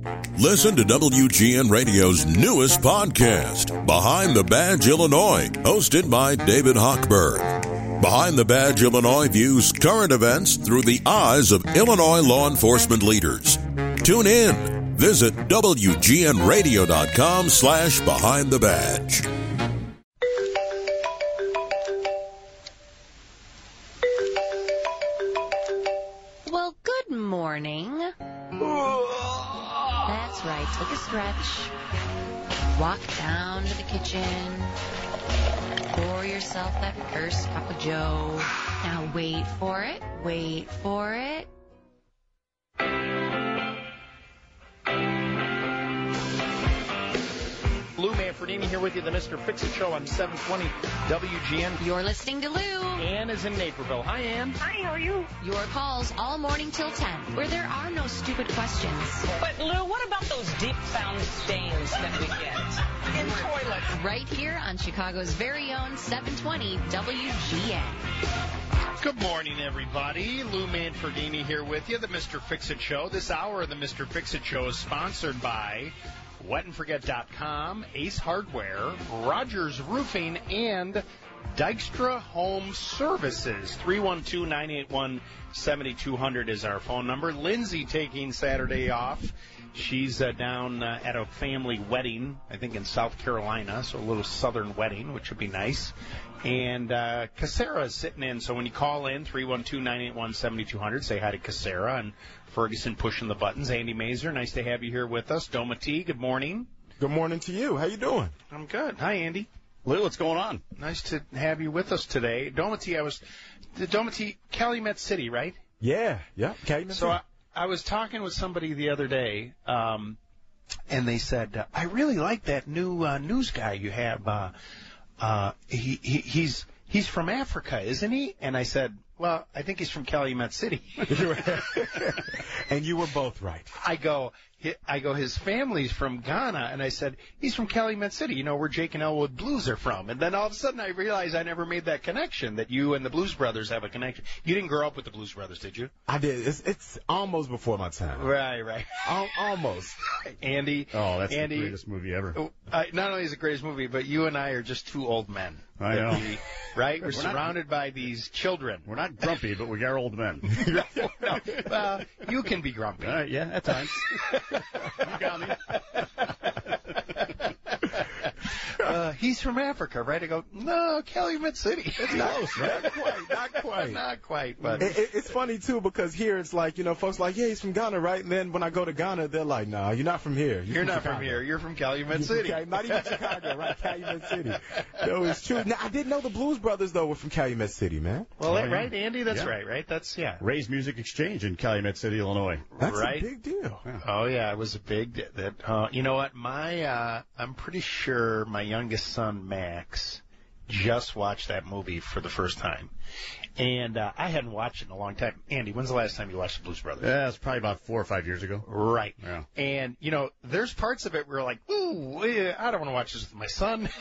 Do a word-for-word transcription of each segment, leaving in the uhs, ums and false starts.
Listen to W G N Radio's newest podcast, Behind the Badge Illinois, hosted by David Hochberg. Behind the Badge Illinois views current events through the eyes of Illinois law enforcement leaders. Tune in. Visit W G N radio dot com slash behind the badge. Well, good morning. That's right. Take a stretch. Walk down to the kitchen. Pour yourself that first cup of joe. Now wait for it. Wait for it. Lou Manfredini here with you, the Mister Fix-It Show on seven twenty W G N. You're listening to Lou. Ann is in Naperville. Hi, Ann. Hi, how are you? Your calls all morning till ten, where there are no stupid questions. But, Lou, what about those deep-found stains that we get in toilets? Right here on Chicago's very own seven twenty W G N. Good morning, everybody. Lou Manfredini here with you, the Mister Fix-It Show. This hour of the Mister Fix-It Show is sponsored by wet and forget dot com, Ace Hardware, Rogers Roofing, and Dykstra Home Services. three one two, nine eight one, seven two zero zero is our phone number. Lindsay taking Saturday off. She's uh, down uh, at a family wedding, I think in South Carolina, so a little southern wedding, which would be nice. And uh, Casera is sitting in, so when you call in, three one two, nine eight one, seven two zero zero, say hi to Casera and Ferguson pushing the buttons. Andy Mazer, nice to have you here with us. Doma T, good morning. Good morning to you. How you doing? I'm good. Hi, Andy. Lou, what's going on? Nice to have you with us today. Doma T, I was, the Doma T, Calumet City, right? Yeah, yeah. Calumet So City. I, I was talking with somebody the other day, um, and they said, uh, I really like that new uh, news guy you have. Uh, uh, he, he he's he's from Africa, isn't he? And I said, well, I think he's from Calumet City. And you were both right. I go, I go, his family's from Ghana, and I said, he's from Calumet City, you know, where Jake and Elwood Blues are from. And then all of a sudden I realized I never made that connection, that you and the Blues Brothers have a connection. You didn't grow up with the Blues Brothers, did you? I did. It's, it's almost before my time. Right, right. Al- almost. Andy. Oh, that's Andy, the greatest movie ever. Uh, not only is it the greatest movie, but you and I are just two old men. I know. We, right? We're, We're surrounded not, by these children. We're not grumpy, but we are old men. no, well, you can be grumpy. Uh, yeah, at times. You got me. Uh, he's from Africa, right? I go, no, Calumet City. It's close, right? Not quite. Not quite. Not quite, but It, it, it's funny, too, because here it's like, you know, folks like, yeah, he's from Ghana, right? And then when I go to Ghana, they're like, nah, you're not from here. you're not from here. You're from Calumet You're City. From Cal- not even Chicago, right? Calumet City. No, it's true. Now, I didn't know the Blues Brothers, though, were from Calumet City, man. Well, Oh, that, yeah. right, Andy? That's Yeah. right, right? That's, yeah. Ray's Music Exchange in Calumet City, Illinois. That's right. a big deal. Oh yeah, it was a big. di- That uh, you know what? My uh, I'm pretty sure my youngest son Max just watched that movie for the first time, and uh, I hadn't watched it in a long time. Andy, when's the last time you watched the Blues Brothers? Yeah, it's probably about four or five years ago. Right. Yeah. And you know, there's parts of it where we're like, ooh, eh, I don't want to watch this with my son.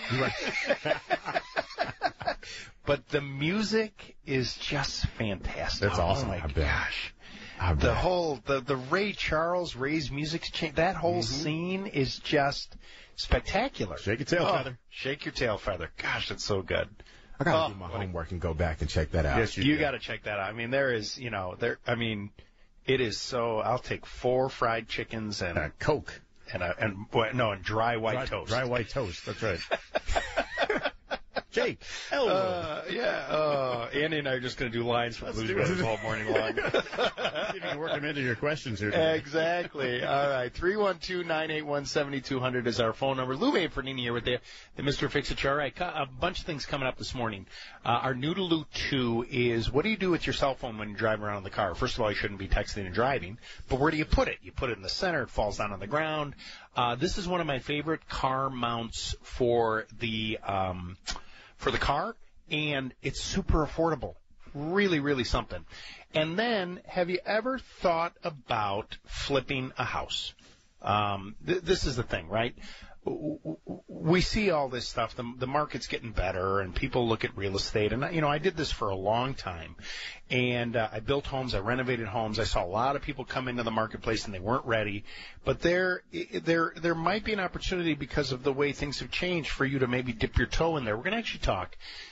But the music is just fantastic. It's awesome. Oh my I bet. gosh. I The bet. whole, the, the Ray Charles, Ray's music change, that whole scene is just spectacular. Shake your tail Oh, feather. Shake your tail feather. Gosh, that's so good. I got to Oh, do my boy. homework and go back and check that out. Yes, you, You do. got to check that out. I mean, there is, you know, there, I mean, it is so, I'll take four fried chickens and, Uh, Coke. and, a, and, boy, no, and dry white dry, toast. Dry white toast. That's right. Jake. Elwood. Uh, yeah, uh, Andy and I are just going to do lines from Blues do Brothers it. all morning long. See if you can work them into your questions here today. Exactly. All right. three one two, nine eight one, seven two zero zero is our phone number. Lou Manfredini here with the, the Mister Fix-It Show. All right. A bunch of things coming up this morning. Uh, our new to Lou two is, what do you do with your cell phone when you drive around in the car? First of all, you shouldn't be texting and driving, but where do you put it? You put it in the center. It falls down on the ground. Uh, this is one of my favorite car mounts for the, um, for the car, and it's super affordable. Really, really something. And then, have you ever thought about flipping a house? Um, th- this is the thing, right? we see all this stuff. The, the market's getting better, and people look at real estate. And, you know, I did this for a long time. And uh, I built homes. I renovated homes. I saw a lot of people come into the marketplace, and they weren't ready. But there there, there might be an opportunity because of the way things have changed for you to maybe dip your toe in there. We're going to actually talk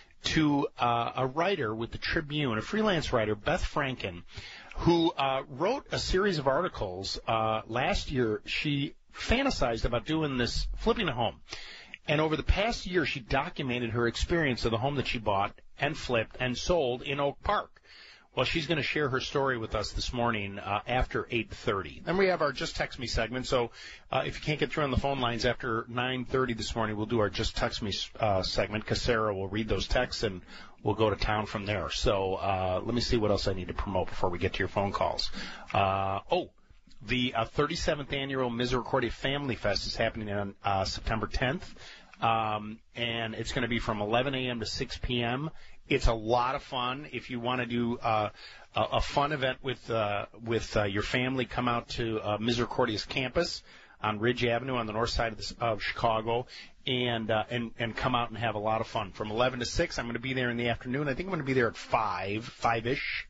to uh, a writer with the Tribune, a freelance writer, Beth Franken, who uh, wrote a series of articles uh, last year. She fantasized about doing this, flipping a home. And over the past year, she documented her experience of the home that she bought and flipped and sold in Oak Park. Well, she's going to share her story with us this morning uh, after eight thirty. Then we have our Just Text Me segment. So uh, if you can't get through on the phone lines after nine thirty this morning, we'll do our Just Text Me uh, segment because Sarah will read those texts and we'll go to town from there. So uh, let me see what else I need to promote before we get to your phone calls. Uh, oh, the uh, thirty-seventh Annual Misericordia Family Fest is happening on uh, September tenth, um, and it's going to be from eleven a.m. to six p.m., It's a lot of fun. If you want to do uh, a, a fun event with uh, with uh, your family, come out to uh, Misericordia's campus on Ridge Avenue on the north side of, the, of Chicago, and uh, and and come out and have a lot of fun. From eleven to six, I'm going to be there in the afternoon. I think I'm going to be there at five, five-ish.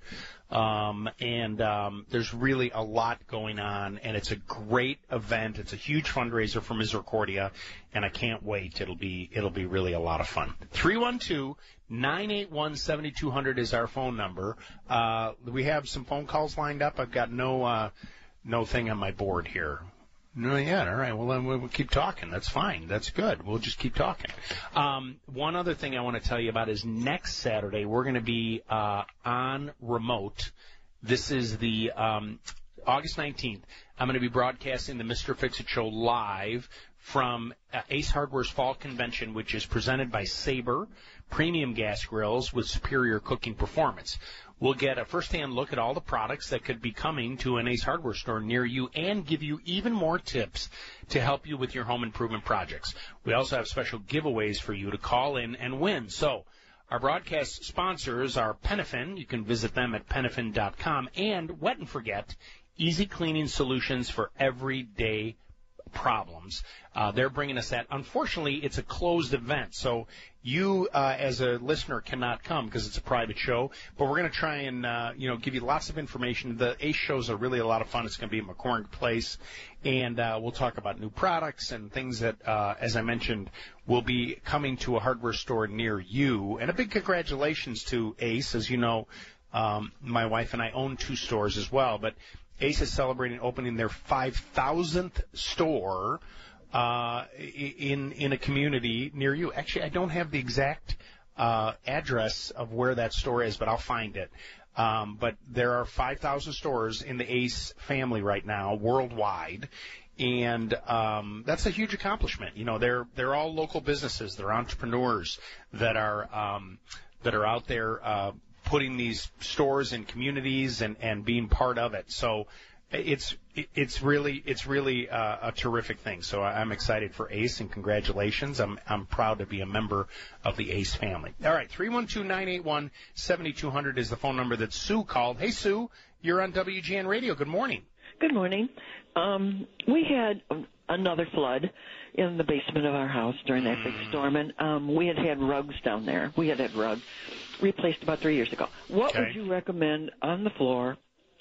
Um, and um, there's really a lot going on, and it's a great event. It's a huge fundraiser for Misericordia, and I can't wait. It'll be it'll be really a lot of fun. three one two, nine eight one, seven two zero zero is our phone number. Uh, we have some phone calls lined up. I've got no uh, no thing on my board here. No, yet. All right. Well, then we'll keep talking. That's fine. That's good. We'll just keep talking. Um, one other thing I want to tell you about is next Saturday we're going to be uh, on remote. This is the um, August nineteenth. I'm going to be broadcasting the Mister Fix-It Show live from uh, Ace Hardware's Fall Convention, which is presented by Sabre Premium Gas Grills with superior cooking performance. We'll get a first-hand look at all the products that could be coming to an Ace Hardware store near you and give you even more tips to help you with your home improvement projects. We also have special giveaways for you to call in and win. So our broadcast sponsors are Penafin. You can visit them at penafin dot com. And Wet and Forget, easy cleaning solutions for everyday problems. Uh, they're bringing us that. Unfortunately, it's a closed event, so you, uh, as a listener, cannot come because it's a private show. But we're going to try and, uh, you know, give you lots of information. The Ace shows are really a lot of fun. It's going to be at McCormick Place, and uh, we'll talk about new products and things that, uh, as I mentioned, will be coming to a hardware store near you. And a big congratulations to Ace. As you know, um, my wife and I own two stores as well, but Ace is celebrating opening their five thousandth store uh, in in a community near you. Actually, I don't have the exact uh, address of where that store is, but I'll find it. Um, but there are five thousand stores in the Ace family right now, worldwide, and um, that's a huge accomplishment. You know, they're they're all local businesses. They're entrepreneurs that are um, that are out there Uh, putting these stores in communities and, and being part of it. So it's it's really it's really uh, a terrific thing. So I'm excited for Ace, and congratulations. I'm I'm proud to be a member of the Ace family. All right, three one two, nine eight one, seven two zero zero is the phone number that Sue called. Hey, Sue, you're on W G N Radio. Good morning. Good morning. Um, we had another flood in the basement of our house during that big storm, and um, we had had rugs down there. We had had rugs replaced about three years ago. What Okay. would you recommend on the floor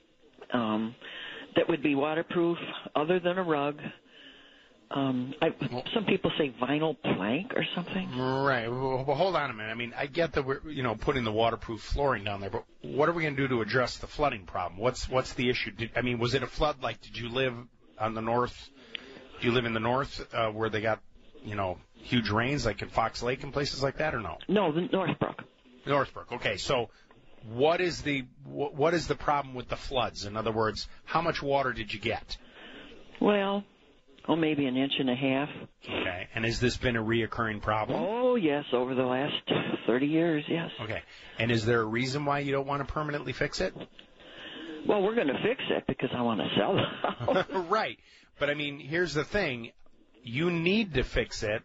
um, that would be waterproof other than a rug? Um, I, some people say vinyl plank or something. Right. Well, well, hold on a minute. I mean, I get that we're, you know, putting the waterproof flooring down there, but what are we going to do to address the flooding problem? What's what's the issue? Did, I mean, was it a flood? Like, did you live on the north? Do you live in the north uh, where they got, you know, huge rains, like in Fox Lake and places like that, or no? No, the Northbrook. Northbrook. Okay. So, what is the what, what is the problem with the floods? In other words, how much water did you get? Well, oh, maybe an inch and a half. Okay. And has this been a reoccurring problem? Oh, yes, over the last thirty years, yes. Okay. And is there a reason why you don't want to permanently fix it? Well, we're going to fix it because I want to sell the house. Right. But, I mean, here's the thing. You need to fix it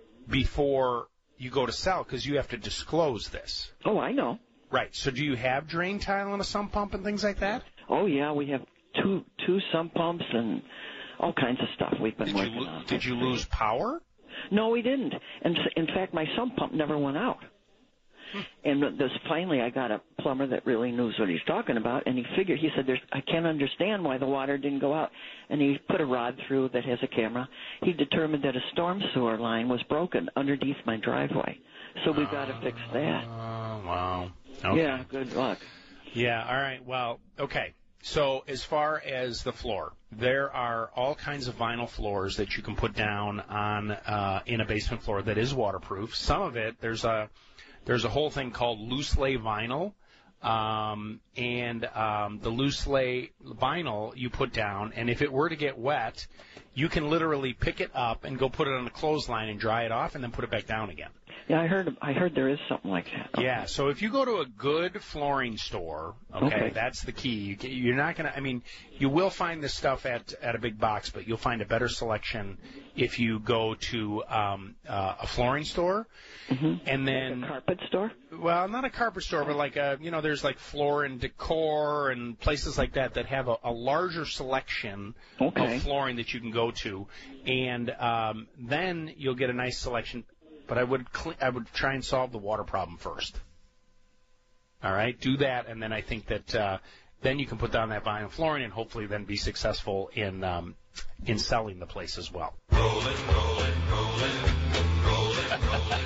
before you go to sell because you have to disclose this. Oh, I know. Right. So do you have drain tile and a sump pump and things like that? Oh, yeah, we have two two sump pumps and all kinds of stuff we've been Did working you on. did you lose power? No, we didn't. And in fact, my sump pump never went out. And this finally, I got a plumber that really knows what he's talking about, and he figured. He said, "There's, I can't understand why the water didn't go out." And he put a rod through that has a camera. He determined that a storm sewer line was broken underneath my driveway, so we got to fix that. Oh, wow. Okay. Yeah, good luck. Yeah. All right. Well, okay. So as far as the floor, there are all kinds of vinyl floors that you can put down on uh, in a basement floor that is waterproof. Some of it, there's a There's a whole thing called loose lay vinyl, um, and um, the loose lay vinyl you put down, and if it were to get wet, you can literally pick it up and go put it on a clothesline and dry it off and then put it back down again. Yeah, I heard I heard there is something like that. Okay. Yeah, so if you go to a good flooring store, okay, Okay. that's the key. You, you're not going to, I mean, you will find this stuff at, at a big box, but you'll find a better selection if you go to um, uh, a flooring store. Mm-hmm. And then Like a carpet store? Well, not a carpet store, but like a, you know, there's like Floor and Decor and places like that that have a, a larger selection Okay. of flooring that you can go to, and um, then you'll get a nice selection. But I would cl- I would try and solve the water problem first. All right, do that, and then I think that uh, then you can put down that vinyl flooring and hopefully then be successful in um, in selling the place as well. Rollin', rollin', rollin', rollin', rollin',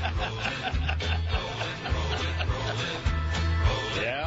Yeah.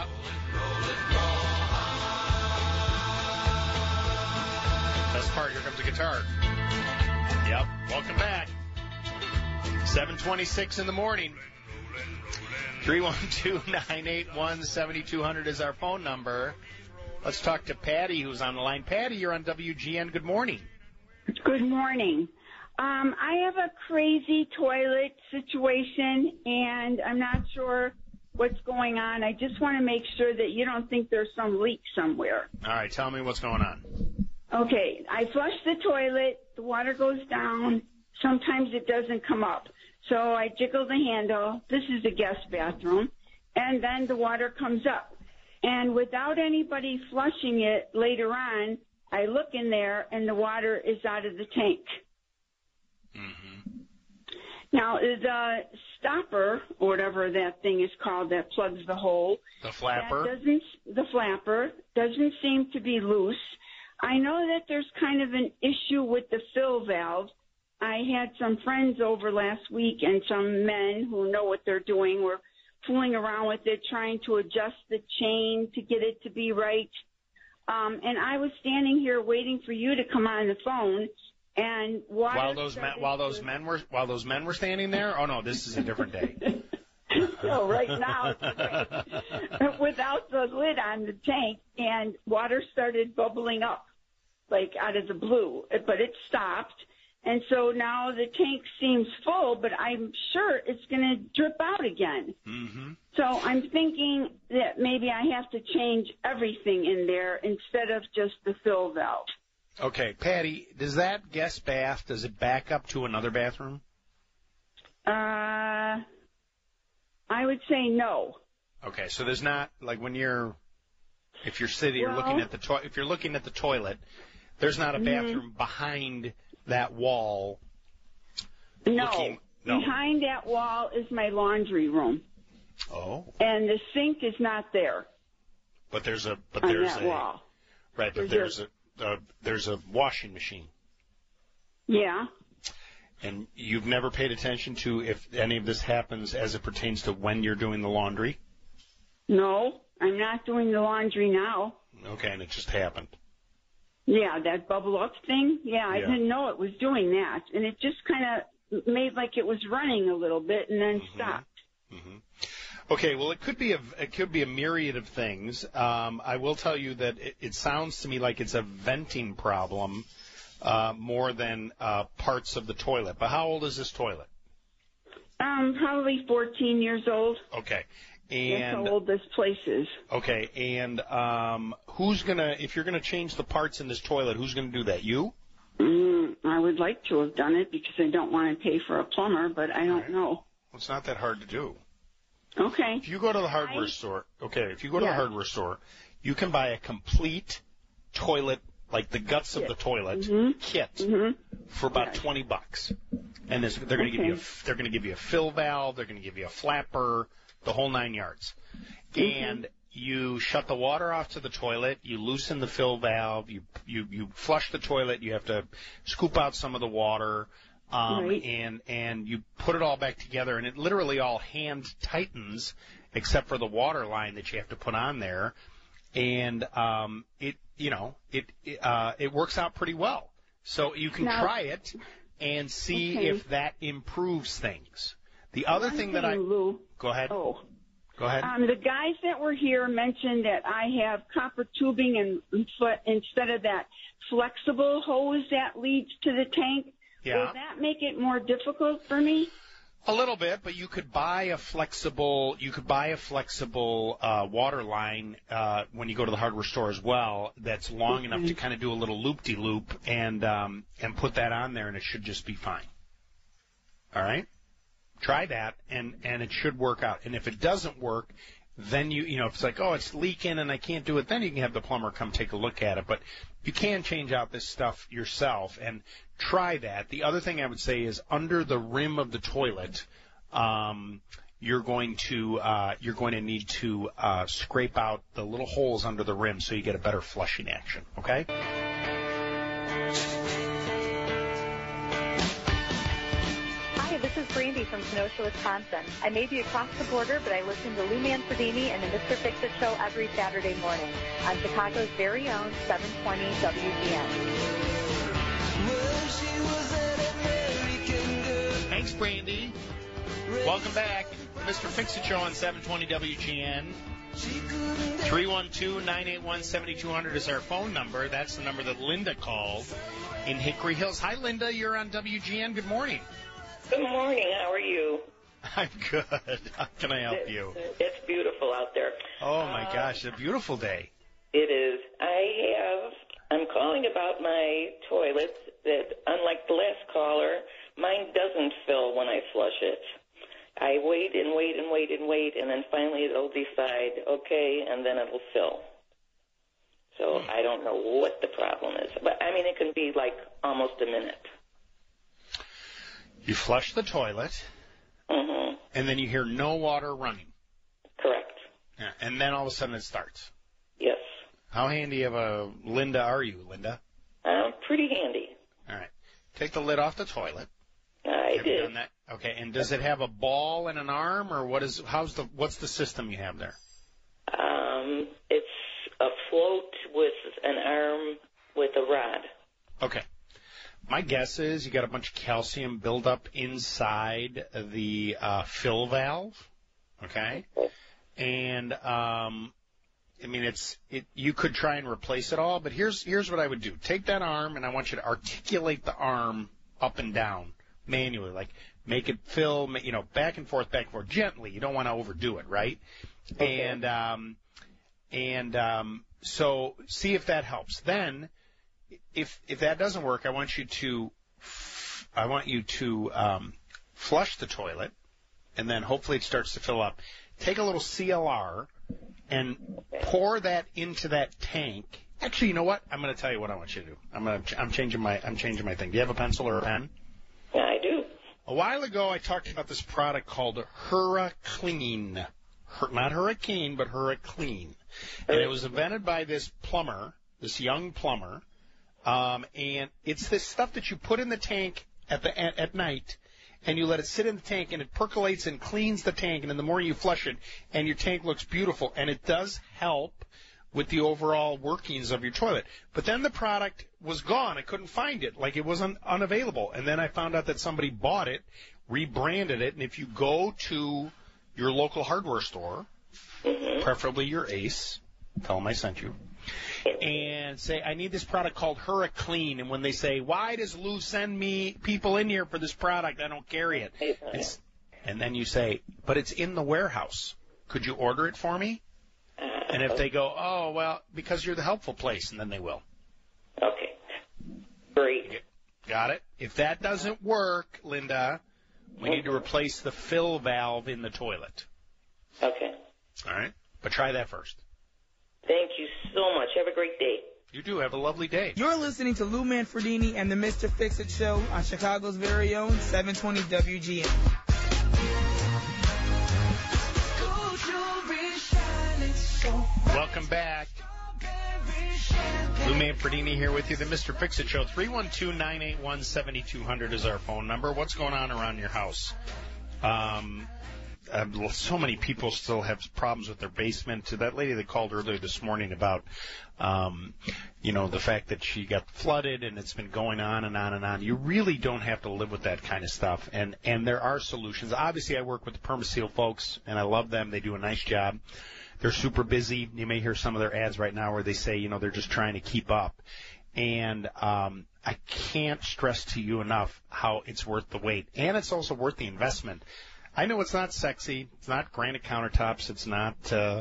Best part, here comes the guitar. Yep, welcome back. seven twenty-six in the morning. three one two, nine eight one, seven two zero zero is our phone number. Let's talk to Patty, who's on the line. Patty, you're on W G N. Good morning. Good morning. Um, I have a crazy toilet situation, and I'm not sure what's going on. I just want to make sure that you don't think there's some leak somewhere. All right, tell me what's going on. Okay, I flush the toilet, the water goes down, sometimes it doesn't come up. So I jiggle the handle, this is a guest bathroom, and then the water comes up. And without anybody flushing it later on, I look in there and the water is out of the tank. Mm-hmm. Now, the stopper, or whatever that thing is called that plugs the hole, The flapper? That doesn't, the flapper doesn't seem to be loose. I know that there's kind of an issue with the fill valve. I had some friends over last week, and some men who know what they're doing were fooling around with it, trying to adjust the chain to get it to be right. Um, and I was standing here waiting for you to come on the phone, and water While those men, while those men were while those men were standing there. Oh no, this is a different day. So right now, it's without the lid on the tank, and water started bubbling up, like out of the blue, but it stopped. And so now the tank seems full, but I'm sure it's going to drip out again. Mm-hmm. So I'm thinking that maybe I have to change everything in there instead of just the fill valve. Okay, Patty, does that guest bath, does it back up to another bathroom? Uh, I would say no. Okay, so there's not, like when you're, if you're sitting, you're Well- looking at the to- if you're looking at the toilet, there's not a bathroom behind that wall. No. Looking, no. Behind that wall is my laundry room, Oh, and the sink is not there but there's a but on there's that a wall. right, but There's there's a uh, there's a washing machine, Yeah. and you've never paid attention to if any of this happens as it pertains to when you're doing the laundry. No, I'm not doing the laundry now. Okay, and it just happened. Yeah, that bubble up thing. Yeah, I Yeah. didn't know it was doing that, and it just kind of made like it was running a little bit and then stopped. Mm-hmm. Okay, well, it could be a it could be a myriad of things. Um, I will tell you that it, it sounds to me like it's a venting problem uh, more than uh, parts of the toilet. But how old is this toilet? Um, probably fourteen years old. Okay, That's and how old this place is. okay, and um, who's gonna if you're gonna change the parts in this toilet? Who's gonna do that? You? Mm, I would like to have done it because I don't want to pay for a plumber, but I don't Right. know. Well, it's not that hard to do. Okay. If you go to the hardware I- store, okay, if you go to Yeah. the hardware store, you can buy a complete toilet, like the guts of Kit. the toilet Mhm. kit Mhm. for about Yes. twenty bucks. and this, they're going to Okay. give you a, they're going to give you a fill valve, they're going to give you a flapper, the whole nine yards, Mm-hmm. and you shut the water off to the toilet, you loosen the fill valve, you you you flush the toilet, you have to scoop out some of the water, um, Right. and and you put it all back together, and it literally all hand tightens except for the water line that you have to put on there, and um, it you know it it, uh, it works out pretty well. So you can Now- try it and see Okay. if that improves things. The other One thing that I Lou, go ahead oh, go ahead. um, the guys that were here mentioned that I have copper tubing and instead of that flexible hose that leads to the tank. Yeah. Will that make it more difficult for me? A little bit, but you could buy a flexible. You could buy a flexible uh, water line uh, when you go to the hardware store as well. That's long enough to kind of do a little loop-de-loop and um, and put that on there, and it should just be fine. All right, try that, and and it should work out. And if it doesn't work, then you you know if it's like, oh, it's leaking and I can't do it, then you can have the plumber come take a look at it. But you can change out this stuff yourself and try that. The other thing I would say is under the rim of the toilet, um, you're going to uh, you're going to need to uh, scrape out the little holes under the rim so you get a better flushing action. Okay. Hi, this is Brandy from Kenosha, Wisconsin. I may be across the border, but I listen to Lou Manfredini and the Mister Fix-It Show every Saturday morning on Chicago's very own seven twenty W G N. Thanks, Brandy. Welcome back. Mister Fix-It Show on seven twenty W G N. three one two, nine eight one, seven two zero zero is our phone number. That's the number that Linda called in Hickory Hills. Hi, Linda. You're on W G N. Good morning. Good morning. How are you? I'm good. How can I help It's, you? it's beautiful out there. Oh, my Uh, gosh. A beautiful day. It is. I have, I'm calling about my toilet that, unlike the last caller, mine doesn't fill when I flush it. I wait and wait and wait and wait, and then finally it'll decide, okay, and then it'll fill. So I don't know what the problem is. But, I mean, it can be like almost a minute. You flush the toilet, Mm-hmm. and then you hear no water running. Correct. Yeah, and then all of a sudden it starts. Yes. How handy of a Linda are you, Linda? Um, pretty handy. All right. Take the lid off the toilet. I Have you did. done that? Okay. And does it have a ball and an arm, or what is? How's the? What's the system you have there? Um, it's a float with an arm with a rod. Okay. My guess is you got a bunch of calcium buildup inside the uh, fill valve. Okay. And um, I mean, it's it. You could try and replace it all, but here's here's what I would do. Take that arm, and I want you to articulate the arm up and down manually, like make it fill, you know, back and forth, back and forth, gently. You don't want to overdo it, right? Okay. And um, and um, so see if that helps. Then, if if that doesn't work, I want you to I want you to um, flush the toilet, and then hopefully it starts to fill up. Take a little C L R and pour that into that tank. Actually, you know what? I'm going to tell you what I want you to do. I'm going to I'm changing my I'm changing my thing. Do you have a pencil or a pen? Yeah, I do. A while ago, I talked about this product called Hurriclean. Hur- not Hurricane, but Hurriclean. And it was invented by this plumber, this young plumber. Um, and it's this stuff that you put in the tank at the at, at night, and you let it sit in the tank, and it percolates and cleans the tank. And in the morning, you flush it, and your tank looks beautiful. And it does help with the overall workings of your toilet. But then the product was gone. I couldn't find it. Like, it was un- unavailable. And then I found out that somebody bought it, rebranded it, and if you go to your local hardware store, Mm-hmm. preferably your Ace, tell them I sent you, and say, I need this product called Hurriclean. And when they say, why does Lou send me people in here for this product? I don't carry it. It's, and then you say, but it's in the warehouse. Could you order it for me? And if they go, oh, well, because you're the helpful place, and then they will. Okay. Great. Got it? If that doesn't work, Linda, we need to replace the fill valve in the toilet. Okay. All right? But try that first. Thank you so much. Have a great day. You do. Have a lovely day. You're listening to Lou Manfredini and the Mister Fix-It Show on Chicago's very own seven twenty W G N. Welcome back. Lou Manfredini here with you, the Mister Fix-It Show. three one two, nine eight one, seven two zero zero is our phone number. What's going on around your house? Um, uh, so many people still have problems with their basement. To that lady that called earlier this morning about, um, you know, the fact that she got flooded and it's been going on and on and on. You really don't have to live with that kind of stuff. And, and there are solutions. Obviously, I work with the Permaseal folks, and I love them. They do a nice job. They're super busy. You may hear some of their ads right now where they say, you know, they're just trying to keep up. And um, I can't stress to you enough how it's worth the wait. And it's also worth the investment. I know it's not sexy. It's not granite countertops. It's not uh,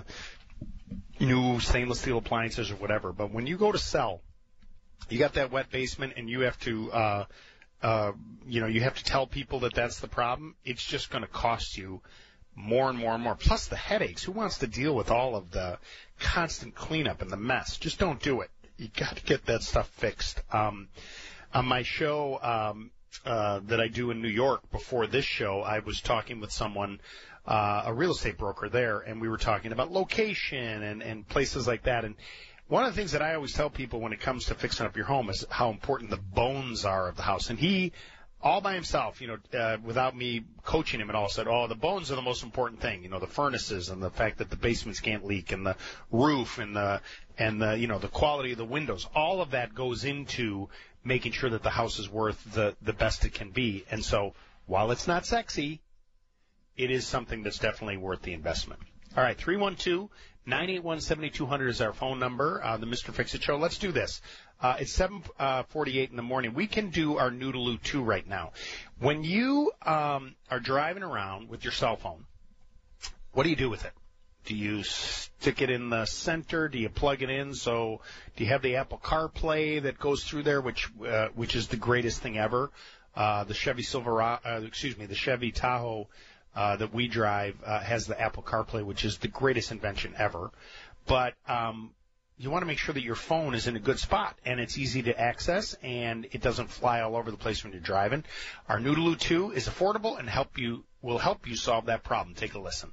new stainless steel appliances or whatever. But when you go to sell, you got that wet basement and you have to, uh, uh, you know, you have to tell people that that's the problem. It's just going to cost you more and more and more. Plus the headaches. Who wants to deal with all of the constant cleanup and the mess? Just don't do it. You got to get that stuff fixed. Um, on my show um, uh, that I do in New York before this show, I was talking with someone, uh, a real estate broker there, and we were talking about location and, and places like that. And one of the things that I always tell people when it comes to fixing up your home is how important the bones are of the house. And he, all by himself, you know, uh, without me coaching him at all, said, oh, the bones are the most important thing. You know, the furnaces and the fact that the basements can't leak and the roof and the, and the, you know, the quality of the windows. All of that goes into making sure that the house is worth the, the best it can be. And so while it's not sexy, it is something that's definitely worth the investment. All right, three one two, nine eight one, seven two zero zero is our phone number, uh, the Mister Fix-It Show. Let's do this. Uh, it's seven forty-eight in the morning. We can do our Noodaloo two right now. When you um, are driving around with your cell phone, what do you do with it? Do you stick it in the center? Do you plug it in? So do you have the Apple CarPlay that goes through there, which uh, which is the greatest thing ever? Uh, the Chevy Silverado, uh, excuse me, the Chevy Tahoe uh, that we drive uh, has the Apple CarPlay, which is the greatest invention ever. But um, you want to make sure that your phone is in a good spot and it's easy to access and it doesn't fly all over the place when you're driving. Our Noodaloo two is affordable and help you will help you solve that problem. Take a listen.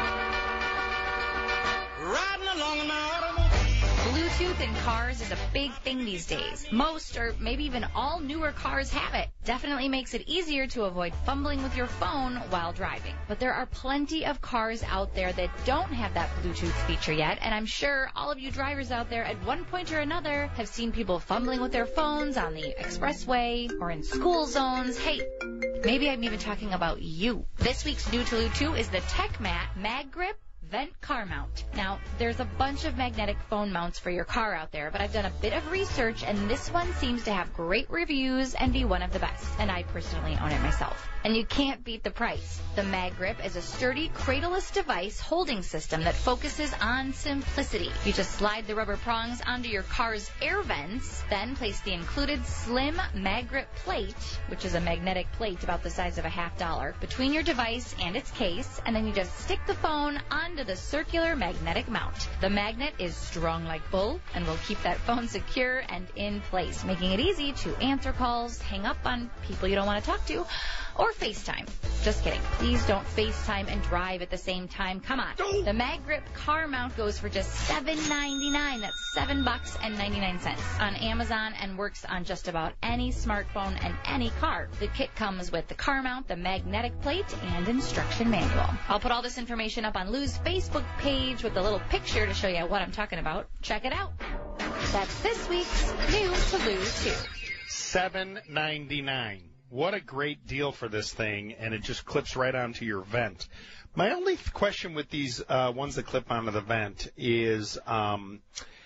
Riding along in my automobile. Bluetooth in cars is a big thing these days. Most, or maybe even all newer cars have it. Definitely makes it easier to avoid fumbling with your phone while driving. But there are plenty of cars out there that don't have that Bluetooth feature yet, and I'm sure all of you drivers out there at one point or another have seen people fumbling with their phones on the expressway or in school zones. Hey, maybe I'm even talking about you. This week's Noodaloo two is the TechMat MagGrip Vent Car Mount. Now, there's a bunch of magnetic phone mounts for your car out there, but I've done a bit of research, and this one seems to have great reviews and be one of the best, and I personally own it myself. And you can't beat the price. The MagGrip is a sturdy, cradle-less device holding system that focuses on simplicity. You just slide the rubber prongs onto your car's air vents, then place the included slim MagGrip plate, which is a magnetic plate about the size of a half dollar, between your device and its case, and then you just stick the phone onto the circular magnetic mount. The magnet is strong like bull and will keep that phone secure and in place, making it easy to answer calls, hang up on people you don't want to talk to, or FaceTime. Just kidding. Please don't FaceTime and drive at the same time. Come on. The MagGrip car mount goes for just seven ninety-nine. That's seven bucks and ninety-nine cents on Amazon and works on just about any smartphone and any car. The kit comes with the car mount, the magnetic plate, and instruction manual. I'll put all this information up on Lou's Facebook page with a little picture to show you what I'm talking about. Check it out. That's this week's New to Lou two. seven ninety-nine. What a great deal for this thing, and it just clips right onto your vent. My only question with these uh, ones that clip onto the vent is um,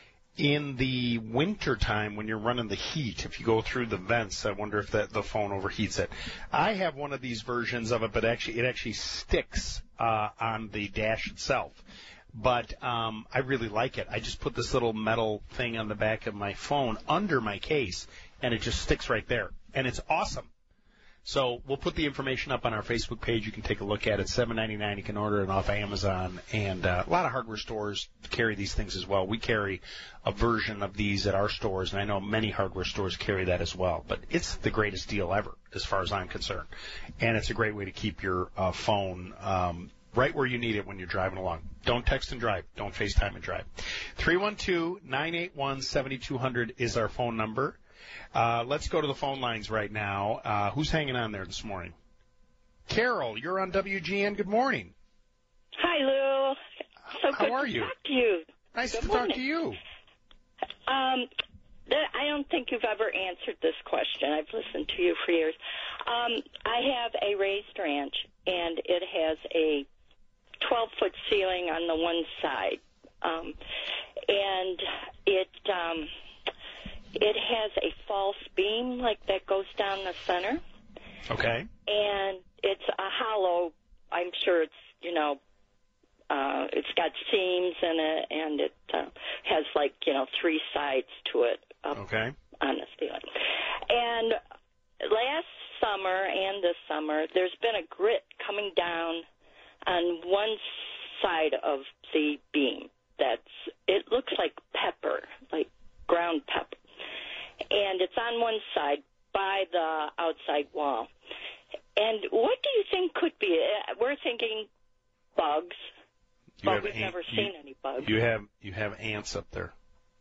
in the wintertime when you're running the heat, if you go through the vents, I wonder if that, the phone overheats it. I have one of these versions of it, but actually it actually sticks uh, on the dash itself. But um, I really like it. I just put this little metal thing on the back of my phone under my case, and it just sticks right there. And it's awesome. So we'll put the information up on our Facebook page. You can take a look at it. seven ninety-nine. You can order it off Amazon. And uh, a lot of hardware stores carry these things as well. We carry a version of these at our stores, and I know many hardware stores carry that as well. But it's the greatest deal ever, as far as I'm concerned. And it's a great way to keep your uh, phone um, right where you need it when you're driving along. Don't text and drive. Don't FaceTime and drive. three one two, nine eight one, seven two zero zero is our phone number. Uh, let's go to the phone lines right now. Uh, who's hanging on there this morning? Carol, you're on W G N. Good morning. Hi, Lou. So How good are to you? talk to you. Nice Good to morning. talk to you. Um, th- I don't think you've ever answered this question. I've listened to you for years. Um, I have a raised ranch, and it has a twelve-foot ceiling on the one side. Um, and it... Um, It has a false beam, like, that goes down the center. Okay. And it's a hollow. I'm sure it's, you know, uh, it's got seams in it, and it uh, has, like, you know, three sides to it up Okay. on the ceiling. And last summer and this summer, there's been a grit coming down on one side of the beam. That's, it looks like pepper, like ground pepper. And it's on one side by the outside wall. And what do you think could be it? We're thinking bugs, You but have we've ant- never you- seen any bugs. You have you have ants up there.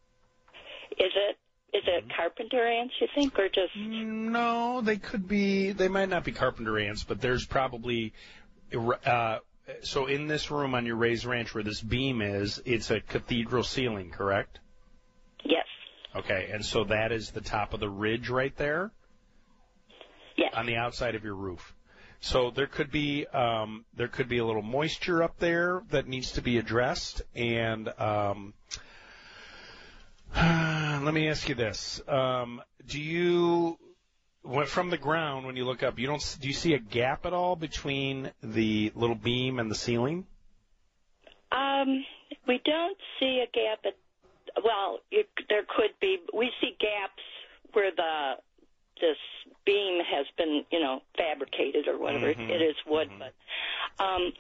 Is it is it Mm-hmm. carpenter ants, you think, or just... No, they could be. They might not be carpenter ants, but there's probably. Uh, so in this room on your raised ranch where this beam is, it's a cathedral ceiling, correct? Yes. Okay, and so that is the top of the ridge right there? Yes. On the outside of your roof. So there could be um, there could be a little moisture up there that needs to be addressed. And um, let me ask you this: um, Do you, when, from the ground, when you look up, you don't do you see a gap at all between the little beam and the ceiling? Um, we don't see a gap at... Well, it, there could be. We see gaps where the this beam has been, you know, fabricated or whatever. Mm-hmm. It is wood, mm-hmm. but um,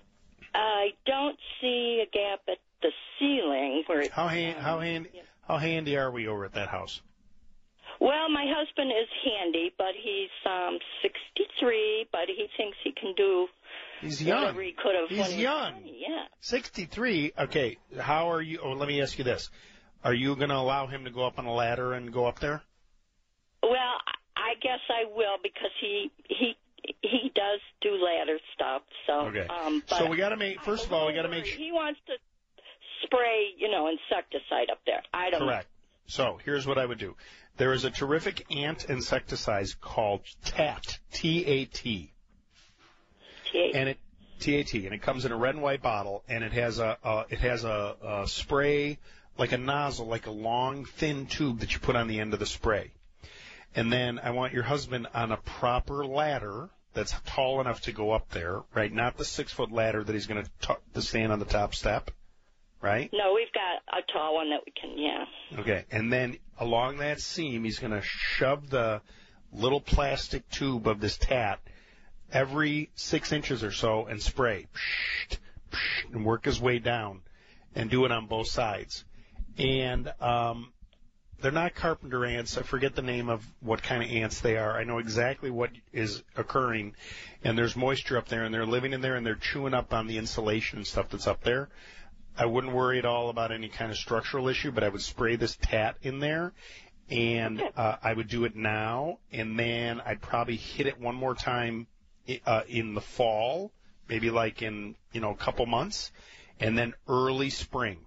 I don't see a gap at the ceiling where. It, How hand, um, how handy yeah. how handy are we over at that house? Well, my husband is handy, but he's um, sixty-three, but he thinks he can do He's young. whatever he could have He's when he young. was twenty, yeah. sixty-three. Okay, how are you? Oh, let me ask you this: Are you going to allow him to go up on a ladder and go up there? Well, I guess I will because he he he does do ladder stuff. So Okay. um, but So we got to make. First of all, we got to make sure. he wants to spray, you know, insecticide up there. I don't Correct. So here's what I would do. There is a terrific ant insecticide called T A T, T A T, know. and it T A T, and it comes in a red and white bottle, and it has a, a it has a, a spray like a nozzle, like a long thin tube that you put on the end of the spray. And then I want your husband on a proper ladder that's tall enough to go up there, right? Not the six-foot ladder that he's going to to stand on the top step, right? No, we've got a tall one that we can, yeah. Okay. And then along that seam, he's going to shove the little plastic tube of this tat every six inches or so and spray, and work his way down and do it on both sides. And um, they're not carpenter ants. I forget the name of what kind of ants they are. I know exactly what is occurring, and there's moisture up there, and they're living in there, and they're chewing up on the insulation and stuff that's up there. I wouldn't worry at all about any kind of structural issue, but I would spray this tat in there, and uh, I would do it now, and then I'd probably hit it one more time uh, in the fall, maybe like in, you know, a couple months, and then early spring.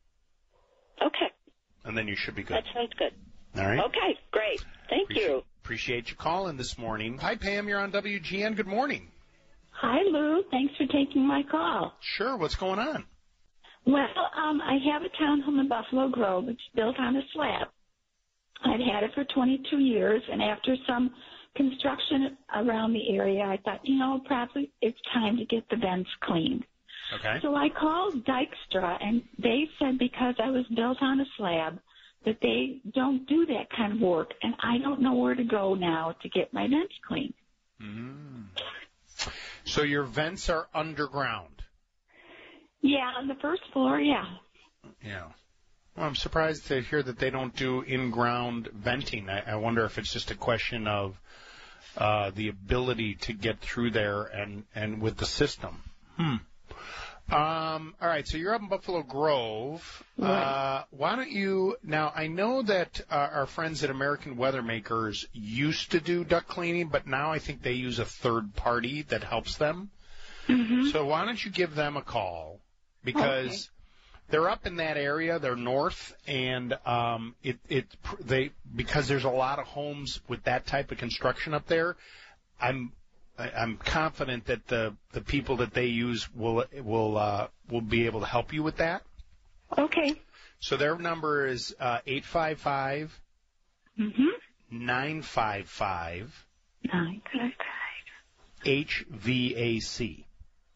Okay. And then you should be good. That sounds good. All right? Okay, great. Thank appreciate, you. Appreciate you calling this morning. Hi, Pam. You're on W G N. Good morning. Hi, Lou. Thanks for taking my call. Sure. What's going on? Well, um, I have a townhome in Buffalo Grove. It's built on a slab. I'd had it for twenty-two years, and after some construction around the area, I thought, you know, probably it's time to get the vents cleaned. Okay. So I called Dykstra, and they said because I was built on a slab that they don't do that kind of work, and I don't know where to go now to get my vents cleaned. Mm. So your vents are underground? Yeah, on the first floor, yeah. Yeah. Well, I'm surprised to hear that they don't do in-ground venting. I, I wonder if it's just a question of uh, the ability to get through there and, and with the system. Hmm. Um, all right, so you're up in Buffalo Grove. Right. Uh, why don't you now? I know that uh, our friends at American Weather Makers used to do duct cleaning, but now I think they use a third party that helps them. Mm-hmm. So why don't you give them a call because Okay. they're up in that area. They're north, and um, it it they because there's a lot of homes with that type of construction up there. I'm I- I'm confident that the, the people that they use will will uh, will be able to help you with that. Okay. So their number is uh, eight five five nine five five Nine five five. H V A C.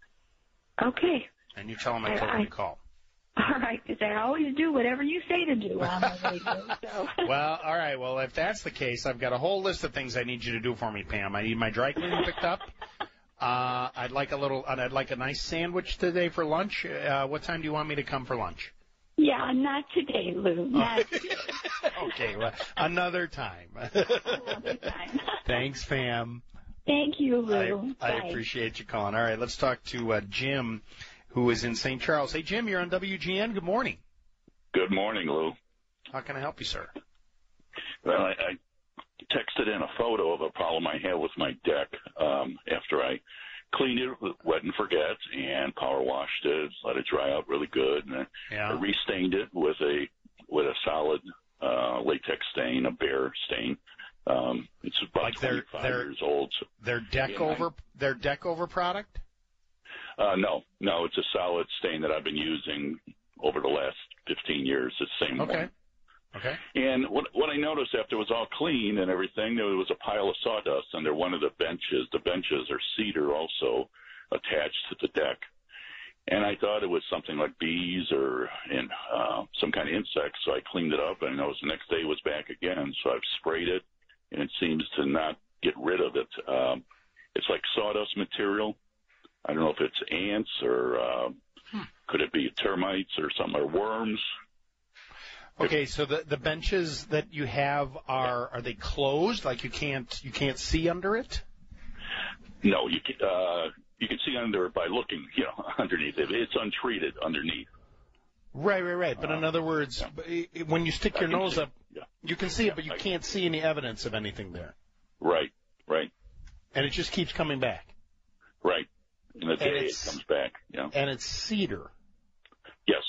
Okay. And you tell them I I- told them I- to call. All right, because I always do whatever you say to do on the radio. So. Well, all right. Well, if that's the case, I've got a whole list of things I need you to do for me, Pam. I need my dry cleaning picked up. Uh, I'd like a little. I'd like a nice sandwich today for lunch. Uh, what time do you want me to come for lunch? Yeah, not today, Lou. Not today. Okay, well, another time. Another time. Thanks, Pam. Thank you, Lou. I, I Bye. appreciate you calling. All right, let's talk to uh, Jim, who is in Saint Charles. Hey, Jim, you're on W G N. Good morning. Good morning, Lou. How can I help you, sir? Well, I, I texted in a photo of a problem I have with my deck um, after I cleaned it with wet and forget and power washed it, let it dry out really good, and I, Yeah. I restained it with a with a solid uh, latex stain, a bare stain. Um, it's about Like their- twenty-five their- years old. So, Their deck Yeah, I- over their deck over product? uh, no, no, it's a solid stain that I've been using over the last fifteen years. It's the same Okay. one. Okay. And what, what I noticed after it was all clean and everything, there was a pile of sawdust under one of the benches. The benches are cedar also attached to the deck. And I thought it was something like bees or in, uh, some kind of insect, so I cleaned it up, and I noticed the next day it was back again. So I've sprayed it, and it seems to not get rid of it. Um, it's like sawdust material. I don't know if it's ants or uh, Hmm. could it be termites or something, or worms. Okay, so the the benches that you have are are they closed? Like you can't you can't see under it? No, you can, uh, you can see under it by looking, you know, underneath it. It's untreated underneath. Right, right, right. But in other words, i- i- when you stick I your can nose see- up, yeah. you can see it, but you I- can't see any evidence of anything there. Right, right, And it just keeps coming back. right. And the And day it it's- comes back, yeah. And it's cedar. Yes.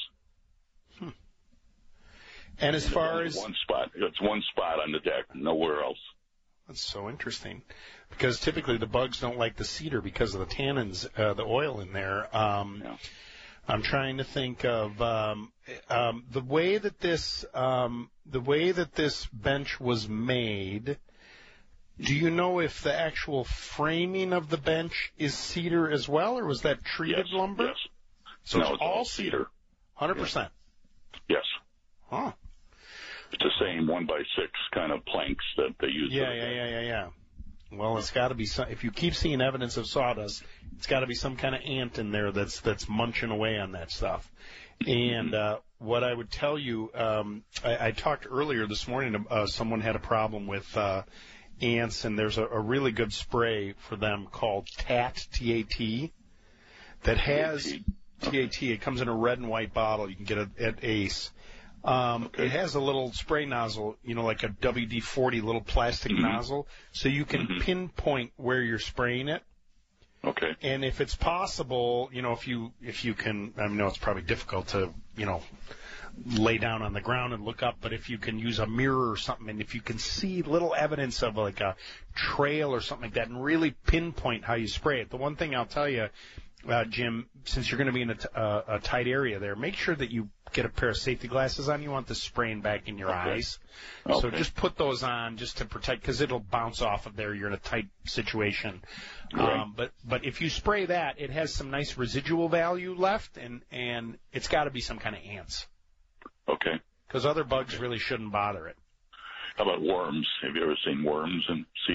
And as And it's far only as one spot, it's one spot on the deck, nowhere else. That's so interesting, because typically the bugs don't like the cedar because of the tannins, uh, the oil in there. Um, Yeah. I'm trying to think of um, um, the way that this um, the way that this bench was made. Do you know if the actual framing of the bench is cedar as well, or was that treated Yes, lumber? yes. So No, it's it's all all cedar, cedar. hundred percent. Yes. Huh. It's the same one by six kind of planks that they use. Yeah, for the yeah, deck. yeah, yeah, yeah. Well, it's got to be some. If you keep seeing evidence of sawdust, it's got to be some kind of ant in there that's that's munching away on that stuff. And uh, what I would tell you, um, I, I talked earlier this morning. Uh, someone had a problem with uh, ants, and there's a, a really good spray for them called Tat T A T that has T A T. It comes in a red and white bottle. You can get it at Ace. Um, Okay. It has a little spray nozzle, you know, like a W D forty little plastic Mhm. nozzle, so you can Mhm. pinpoint where you're spraying it. Okay. And if it's possible, you know, if you if you can, I know it's probably difficult to, you know, lay down on the ground and look up, but if you can use a mirror or something, and if you can see little evidence of like a trail or something like that, and really pinpoint how you spray it. The one thing I'll tell you, uh, Jim, since you're going to be in a, t- uh, a tight area there, make sure that you get a pair of safety glasses on. You want this spraying back in your Okay. eyes. So Okay. just put those on just to protect, because it'll bounce off of there. You're in a tight situation. Right. Um, but but if you spray that, it has some nice residual value left, and, and it's got to be some kind of ants, Okay. because other bugs really shouldn't bother it. How about worms? Have you ever seen worms in cedar?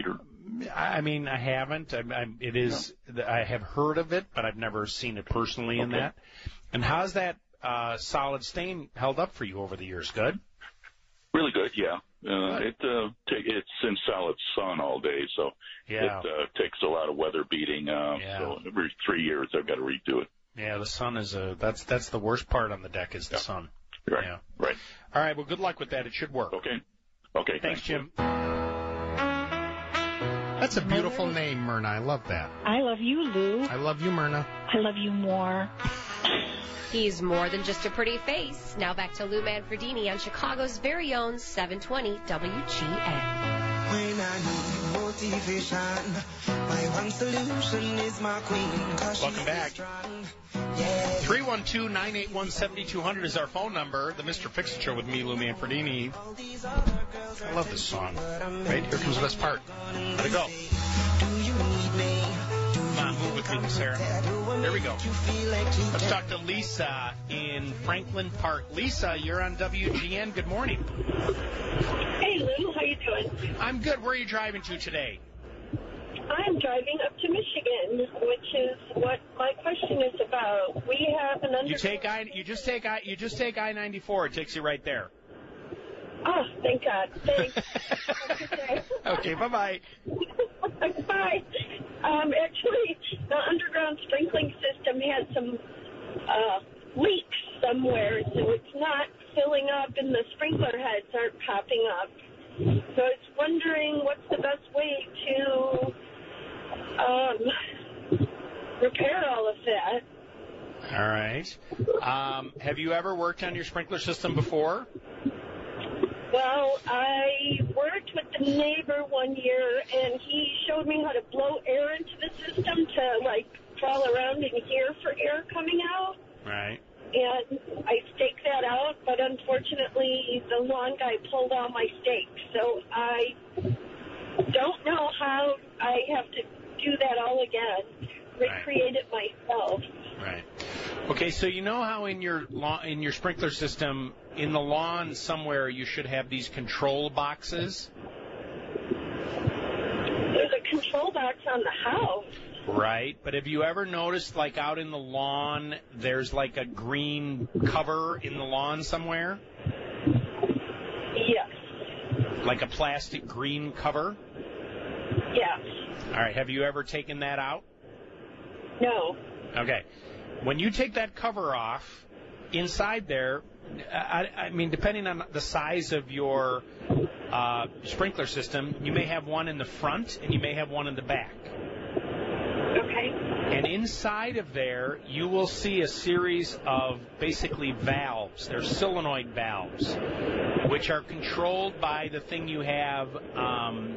I mean, I haven't. I, I, it is. No. I have heard of it, but I've never seen it personally in Okay. that. And how's that uh, solid stain held up for you over the years? Good? Really good, yeah. Uh, it uh, take, it's in solid sun all day, so Yeah. it uh, takes a lot of weather beating. Uh, Yeah. So every three years I've got to redo it. Yeah, the sun is a that's that's the worst part on the deck is the Yeah. sun. Right. Yeah. Right. All right. Well, good luck with that. It should work. Okay. Okay. Thanks, Jim. That's a beautiful name, Myrna. I love that. I love you, Lou. I love you, Myrna. I love you more. He's more than just a pretty face. Now back to Lou Manfredini on Chicago's very own seven twenty W G N. When I need motivation, my one solution is my queen. Welcome back. three one two, nine eight one, seven two zero zero is our phone number. The Mister Fix-It Show with me, Lou Manfredini. I love this song. Right? Here comes the best part. Let it go. Come on, move with me, Sarah. There we go. Let's talk to Lisa in Franklin Park. Lisa, you're on W G N. Good morning. Hey, Lou. How you doing? I'm good. Where are you driving to today? I'm driving up to Michigan, which is what my question is about. We have an under. You take I. You just take I. You just take I ninety-four. It takes you right there. Oh, thank God. Thanks. Have a good day. Okay. Bye bye. Bye. Um, actually, the underground sprinkling system has some uh, leaks somewhere, so it's not filling up, and the sprinkler heads aren't popping up. So I was wondering what's the best way to um, repair all of that. All right. Um, have you ever worked on your sprinkler system before? Well, I worked with the neighbor one year, and he showed me how to blow air into the system to, like, crawl around and hear for air coming out. Right. And I staked that out, but unfortunately the lawn guy pulled all my stakes. So I don't know how I have to do that all again, recreate it myself. Right. Okay, so you know how in your lawn, in your sprinkler system, in the lawn somewhere, you should have these control boxes? There's a control box on the house. Right, but have you ever noticed, like, out in the lawn, there's, like, a green cover in the lawn somewhere? Yes. Like a plastic green cover? Yes. All right, have you ever taken that out? No. Okay. When you take that cover off, inside there, I, I mean, depending on the size of your uh, sprinkler system, you may have one in the front and you may have one in the back. Okay. And inside of there, you will see a series of basically valves. They're solenoid valves, which are controlled by the thing you have. Um,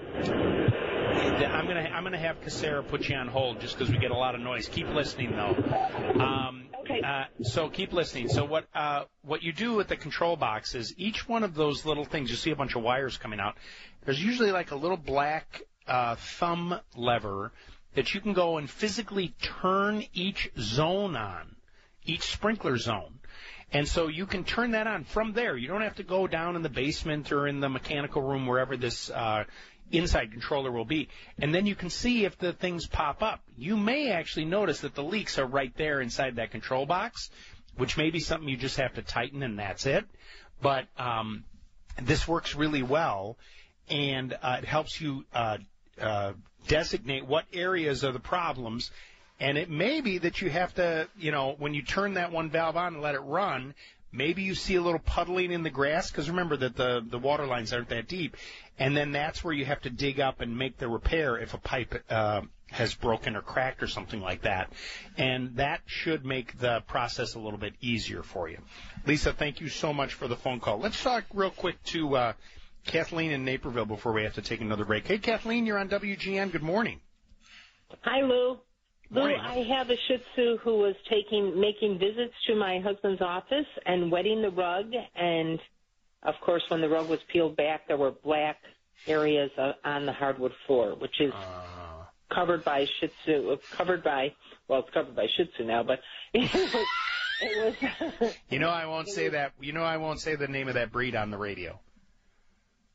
I'm gonna I'm gonna have Casera put you on hold just because we get a lot of noise. Keep listening though. Um, okay. Uh, so keep listening. So what uh, what you do with the control box is each one of those little things. You see a bunch of wires coming out. There's usually like a little black uh, thumb lever that you can go and physically turn each zone on, each sprinkler zone. And so you can turn that on from there. You don't have to go down in the basement or in the mechanical room, wherever this uh, inside controller will be. And then you can see if the things pop up. You may actually notice that the leaks are right there inside that control box, which may be something you just have to tighten, and that's it. But um, this works really well, and uh, it helps you uh, uh, designate what areas are the problems. And it may be that you have to, you know, when you turn that one valve on and let it run, maybe you see a little puddling in the grass, because remember that the, the water lines aren't that deep. And then that's where you have to dig up and make the repair if a pipe uh, has broken or cracked or something like that. And that should make the process a little bit easier for you. Lisa, thank you so much for the phone call. Let's talk real quick to uh, Kathleen in Naperville before we have to take another break. Hey, Kathleen, you're on W G N. Good morning. Hi, Lou. Lou, Morning. I have a Shih Tzu who was taking, making visits to my husband's office and wetting the rug. And, of course, when the rug was peeled back, there were black areas uh, on the hardwood floor, which is uh. covered by Shih Tzu, uh, covered by, well, it's covered by Shih Tzu now, but it was, it was you know, I won't say that, you know, I won't say the name of that breed on the radio.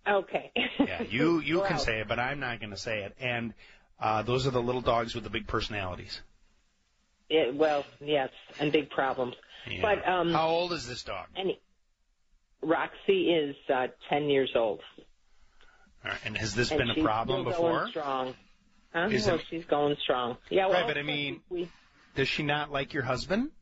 Okay. Yeah, you you Well, can say it, but I'm not going to say it. And uh, those are the little dogs with the big personalities. It, well, yes, and big problems. Yeah. But um, How old is this dog? Any, Roxy is uh, ten years old. All right, and has this and been a she's problem still before? Going strong. Huh? Is well, it- she's going strong. Yeah, well, Right, but I mean, we, does she not like your husband?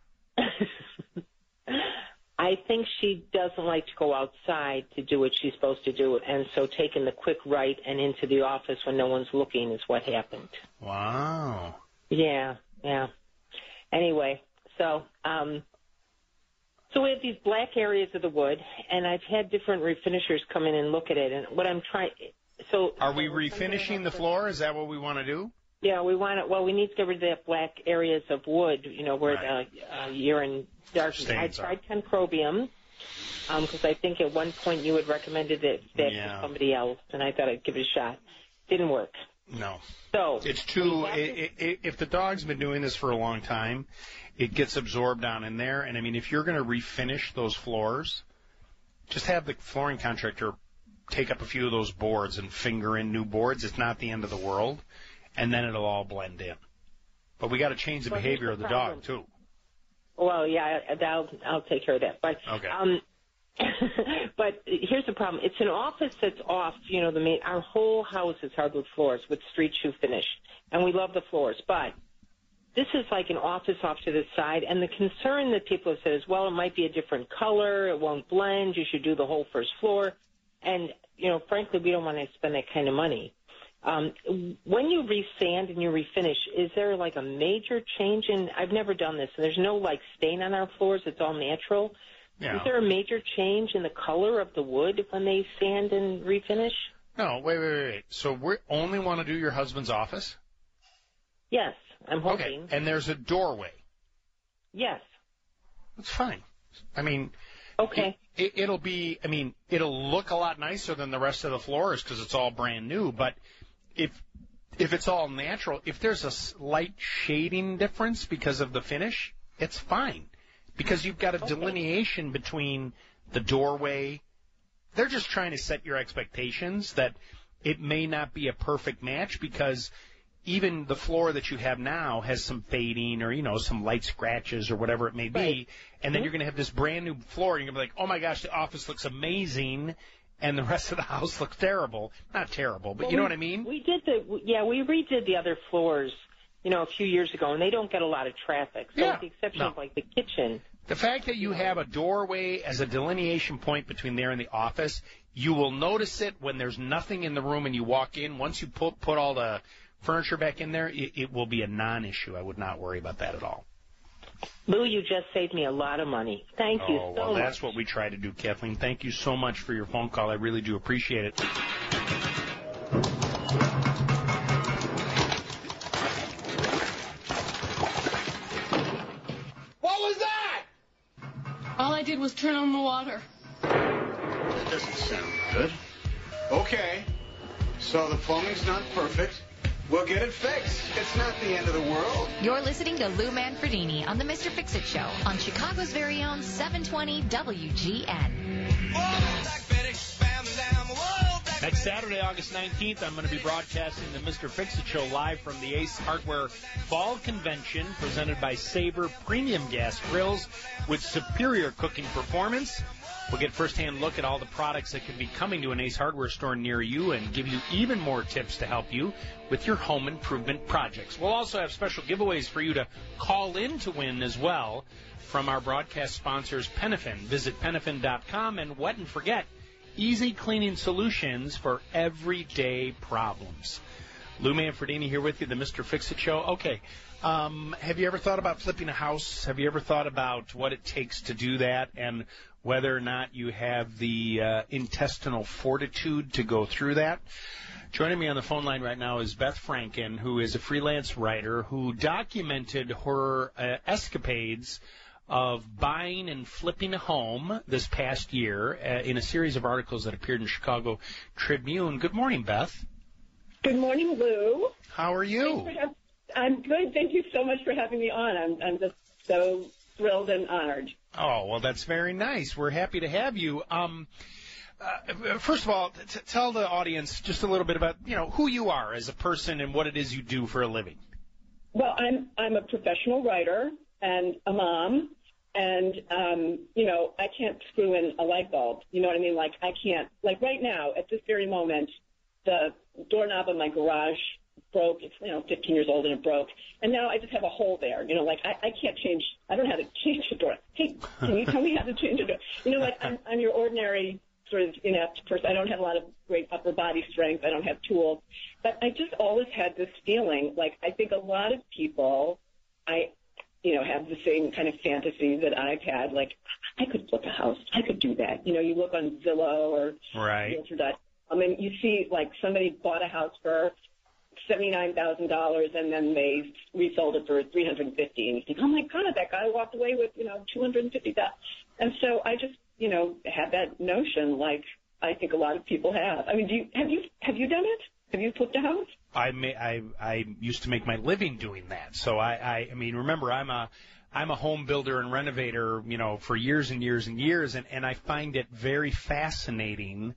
I think she doesn't like to go outside to do what she's supposed to do, and so taking the quick right and into the office when no one's looking is what happened. Wow. Yeah, yeah. Anyway, so um, so we have these black areas of the wood, and I've had different refinishers come in and look at it, and what I'm trying. So Are we refinishing the floor? Is that what we want to do? yeah, we want it. Well, we need to get rid of that black areas of wood, you know, where Right. the uh, urine darkens. I Stains are. tried tenchrobium because I think at one point you had recommended it that Yeah. to somebody else, and I thought I'd give it a shot. Didn't work. No. So It's too. i i if the dog's been doing this for a long time, it gets absorbed down in there. And I mean, if you're going to refinish those floors, just have the flooring contractor take up a few of those boards and finger in new boards. It's not the end of the world, and then it'll all blend in. But we got to change the Well, here's behavior the of the problem. dog too. Well, yeah, I- I'll I'll take care of that. But Okay. um, but here's the problem: it's an office that's off. You know, the main. Our whole house is hardwood floors with street shoe finish, and we love the floors. But this is like an office off to the side, and the concern that people have said is, well, it might be a different color, it won't blend. You should do the whole first floor, and you know, frankly, we don't want to spend that kind of money. Um, when you resand and you refinish, is there like a major change in? I've never done this. There's no like stain on our floors. It's all natural. Yeah. Is there a major change in the color of the wood when they sand and refinish? No, wait, wait, wait. wait. So we only want to do your husband's office? Yes, I'm hoping. Okay. And there's a doorway. Yes. That's fine. I mean, okay. It, it, it'll be. I mean, it'll look a lot nicer than the rest of the floors because it's all brand new. But if if it's all natural, if there's a slight shading difference because of the finish, it's fine because you've got a Okay. delineation between the doorway. They're just trying to set your expectations that it may not be a perfect match because even the floor that you have now has some fading or, you know, some light scratches or whatever it may be. Right. And then Mhm. you're going to have this brand new floor and you're going to be like, oh, my gosh, the office looks amazing and the rest of the house looks terrible. Not terrible, but Well, you know we- what I mean? We did the yeah, we redid the other floors, you know, a few years ago, and they don't get a lot of traffic. So Yeah. with the exception No. of like the kitchen. The fact that you have a doorway as a delineation point between there and the office, you will notice it when there's nothing in the room and you walk in. Once you put put all the furniture back in there, it, it will be a non-issue. I would not worry about that at all. Lou, you just saved me a lot of money. Thank you Oh, so well, much. that's what we try to do, Kathleen. Thank you so much for your phone call. I really do appreciate it. What was that? All I did was turn on the water. That doesn't sound good. Okay, so the plumbing's not perfect. We'll get it fixed. It's not the end of the world. You're listening to Lou Manfredini on the Mister Fix-It Show on Chicago's very own seven twenty W G N. Next Saturday, August nineteenth, I'm going to be broadcasting the Mister Fix-It Show live from the Ace Hardware Fall Convention presented by Sabre Premium Gas Grills with superior cooking performance. We'll get first-hand look at all the products that could be coming to an Ace Hardware store near you and give you even more tips to help you with your home improvement projects. We'll also have special giveaways for you to call in to win as well from our broadcast sponsors, Penafin. Visit penafin dot com and Wet and Forget, easy cleaning solutions for everyday problems. Lou Manfredini here with you, the Mister Fix-It Show. Okay, um, have you ever thought about flipping a house? Have you ever thought about what it takes to do that and whether or not you have the uh, intestinal fortitude to go through that? Joining me on the phone line right now is Beth Franken, who is a freelance writer who documented her uh, escapades of buying and flipping a home this past year uh, in a series of articles that appeared in Chicago Tribune. Good morning, Beth. Good morning, Lou. How are you? Thanks for have- I'm good. Thank you so much for having me on. I'm, I'm just so thrilled and honored. Oh, well, that's very nice. We're happy to have you. Um, uh, first of all, t- tell the audience just a little bit about, you know, who you are as a person and what it is you do for a living. Well, I'm I'm a professional writer and a mom, and um, you know, I can't screw in a light bulb. You know what I mean? Like I can't. Like right now, at this very moment, the doorknob of my garage broke. It's, you know, fifteen years old and it broke, and now I just have a hole there. You know, like I, I can't change. I don't know how to change the door. Hey, can you tell me how to change the door? You know, like I'm I'm your ordinary sort of inept person. I don't have a lot of great upper body strength. I don't have tools. But I just always had this feeling, like I think a lot of people, I, you know, have the same kind of fantasy that I've had, like I could flip a house. I could do that. You know, you look on Zillow or right. Realtor dot com, and you see like somebody bought a house for seventy-nine thousand dollars and then they resold it for three hundred fifty thousand dollars. And you think, oh my God, that guy walked away with, you know, two hundred fifty thousand dollars. And so I just, you know, had that notion, like I think a lot of people have. I mean, do you have you have you done it? Have you flipped a house? I may, I I used to make my living doing that. So I, I I mean, remember, I'm a I'm a home builder and renovator, you know, for years and years and years, and and I find it very fascinating.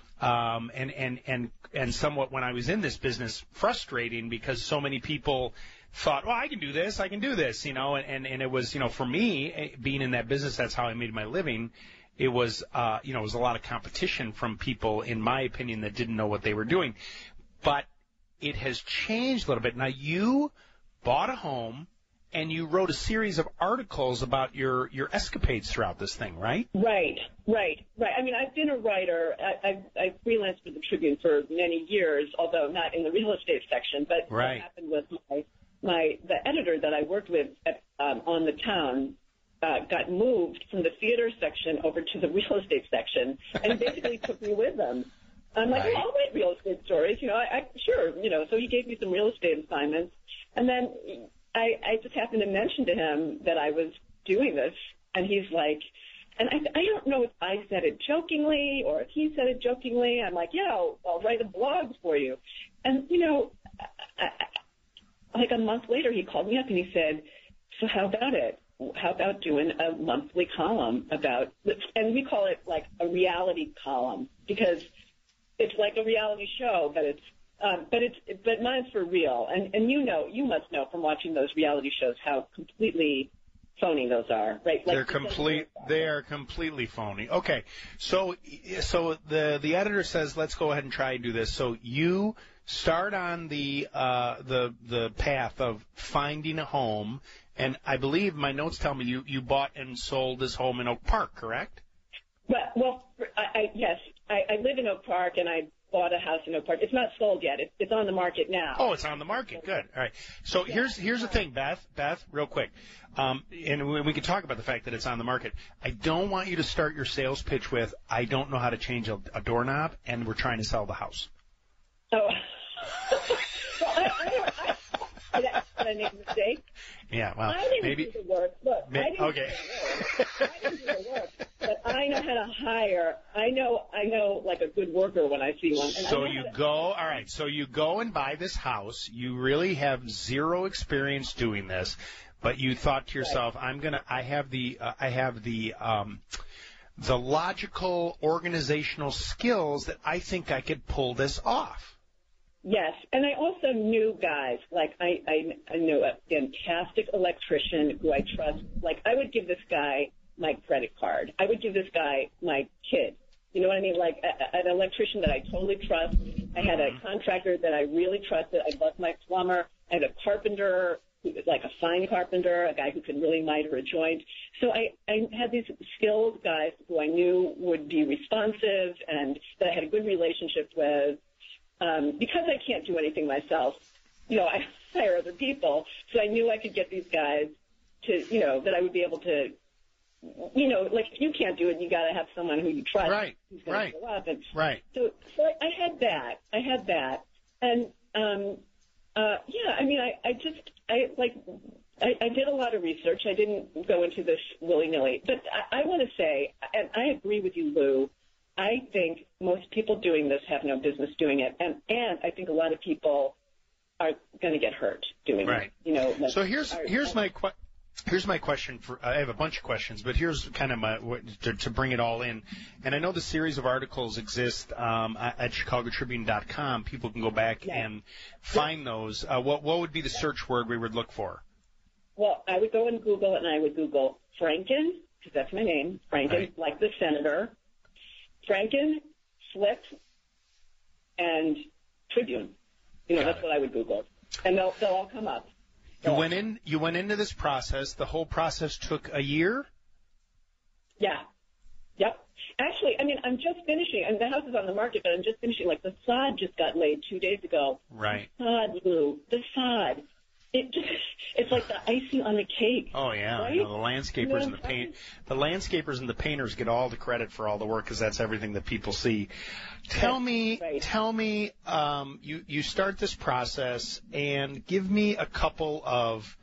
Um, and, and, and, and somewhat when I was in this business frustrating because so many people thought, well, I can do this, I can do this, you know, and, and, and it was, you know, for me, being in that business, that's how I made my living. It was, uh, you know, it was a lot of competition from people, in my opinion, that didn't know what they were doing. But it has changed a little bit. Now, you bought a home and you wrote a series of articles about your, your escapades throughout this thing, right? Right, right, right. I mean, I've been a writer. I, I've, I've freelanced for the Tribune for many years, although not in the real estate section. But right. what happened was my, my the editor that I worked with at, um, on the town uh, got moved from the theater section over to the real estate section, and basically took me with them. I'm like, right. well, I'll write real estate stories. You know, I, I sure, you know. So he gave me some real estate assignments, and then I, I just happened to mention to him that I was doing this, and he's like, and I, I don't know if I said it jokingly or if he said it jokingly. I'm like, yeah, I'll, I'll write a blog for you. And, you know, I, I, like a month later, he called me up and he said, so how about it? How about doing a monthly column about, and we call it like a reality column because it's like a reality show, but it's, Um, but it's but mine's for real, and and you know you must know from watching those reality shows how completely phony those are, right? Like, They're complete. They are completely phony. Okay, so so the the editor says let's go ahead and try and do this. So you start on the uh, the the path of finding a home, and I believe my notes tell me you you bought and sold this home in Oak Park, correct? Well, well, I, I yes, I, I live in Oak Park, and I bought a house in Oak Park. It's not sold yet. It's, it's on the market now. Oh, it's on the market. Good. All right. So yeah. here's here's the thing, Beth. Beth, real quick, um, and we, we can talk about the fact that it's on the market. I don't want you to start your sales pitch with, "I don't know how to change a, a doorknob, and we're trying to sell the house." Oh. well, I, I don't. I, did, I, did I make a mistake? Yeah. Well, I didn't maybe. do the work. Look, May, I didn't okay. do the work. I didn't do the work. But I know how to hire. I know. I know like a good worker when I see one. And So I know you how to, go. All right. So you go and buy this house. You really have zero experience doing this, but you thought to yourself, right. "I'm gonna. I have the. Uh, I have the." Um, the logical organizational skills that I think I could pull this off. Yes, and I also knew guys, like I, I, I knew a fantastic electrician who I trust. Like I would give this guy my credit card. I would give this guy my kid. You know what I mean? Like a, an electrician that I totally trust. I had a contractor that I really trusted. I loved my plumber. I had a carpenter, who was like a fine carpenter, a guy who could really miter a joint. So I, I had these skilled guys who I knew would be responsive and that I had a good relationship with. Um, because I can't do anything myself, you know, I hire other people. So I knew I could get these guys to, you know, that I would be able to, you know, like if you can't do it, you got to have someone who you trust. Right, who's going right, to show up. And right. So, so I, I had that. I had that. And, um, uh, yeah, I mean, I, I just, I like, I, I did a lot of research. I didn't go into this willy-nilly. But I, I want to say, and I agree with you, Lou, I think most people doing this have no business doing it, and and I think a lot of people are going to get hurt doing right. it. You know. So here's are, here's my que- Here's my question for. I have a bunch of questions, but here's kind of my to, to bring it all in. And I know the series of articles exist um, at Chicago Tribune dot com. People can go back yes. and find yes. those. Uh, what what would be the search word we would look for? Well, I would go in Google and I would Google Franken, because that's my name, Franken, right. like the senator, Franken, Slip, and Tribune. You know, Got that's it. What I would Google, and they'll they'll all come up. You went in. You went into this process. The whole process took a year. Yeah. Yep. Actually, I mean, I'm just finishing, and the house is on the market, but I'm just finishing. Like the sod just got laid two days ago. Right. The sod, Lou. The sod. It just, it's like the icing on the cake. Oh yeah, right? you know, the landscapers you know and the paint, the landscapers and the painters get all the credit for all the work because that's everything that people see. Tell me, right. tell me, um, you you start this process and give me a couple of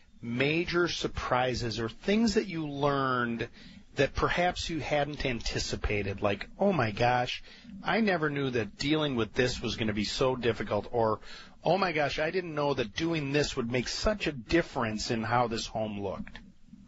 major surprises or things that you learned that perhaps you hadn't anticipated. Like, oh my gosh, I never knew that dealing with this was going to be so difficult, or oh my gosh, I didn't know that doing this would make such a difference in how this home looked.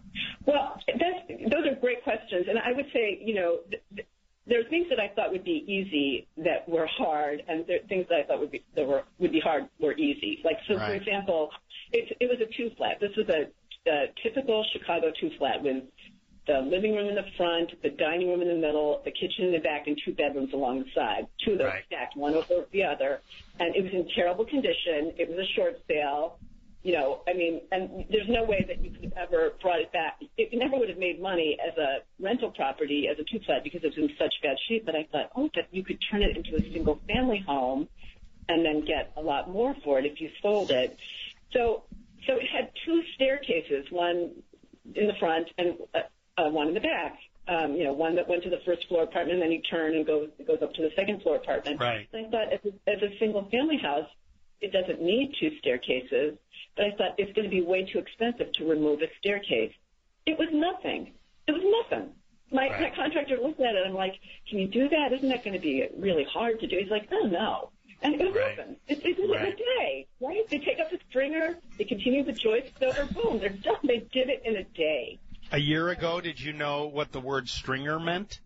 Well, that's, those are great questions. And I would say, you know, th- th- there are things that I thought would be easy that were hard, and there are things that I thought would be, that were, would be hard were easy. Like, so right. for example, it, it was a two-flat. This was a, a typical Chicago two-flat with the living room in the front, the dining room in the middle, the kitchen in the back, and two bedrooms along the side. Two of those right. stacked, one over the other. And it was in terrible condition. It was a short sale. You know, I mean, and there's no way that you could have ever brought it back. It never would have made money as a rental property, as a two-flat, because it was in such bad shape. But I thought, oh, but you could turn it into a single-family home and then get a lot more for it if you sold it. So, so it had two staircases, one in the front and uh, Uh, one in the back, um, you know, one that went to the first floor apartment, and then you turn and goes it goes up to the second floor apartment. Right. And I thought, as a, as a single family house, it doesn't need two staircases, but I thought it's going to be way too expensive to remove a staircase. It was nothing. It was nothing. My, right. my contractor looked at it, and I'm like, can you do that? Isn't that going to be really hard to do? He's like, oh, no. And it was right. nothing. It, it did right. it in a day, right? They take up the stringer, they continue the joists over, boom, they're done. They did it in a day. A year ago, did you know what the word stringer meant?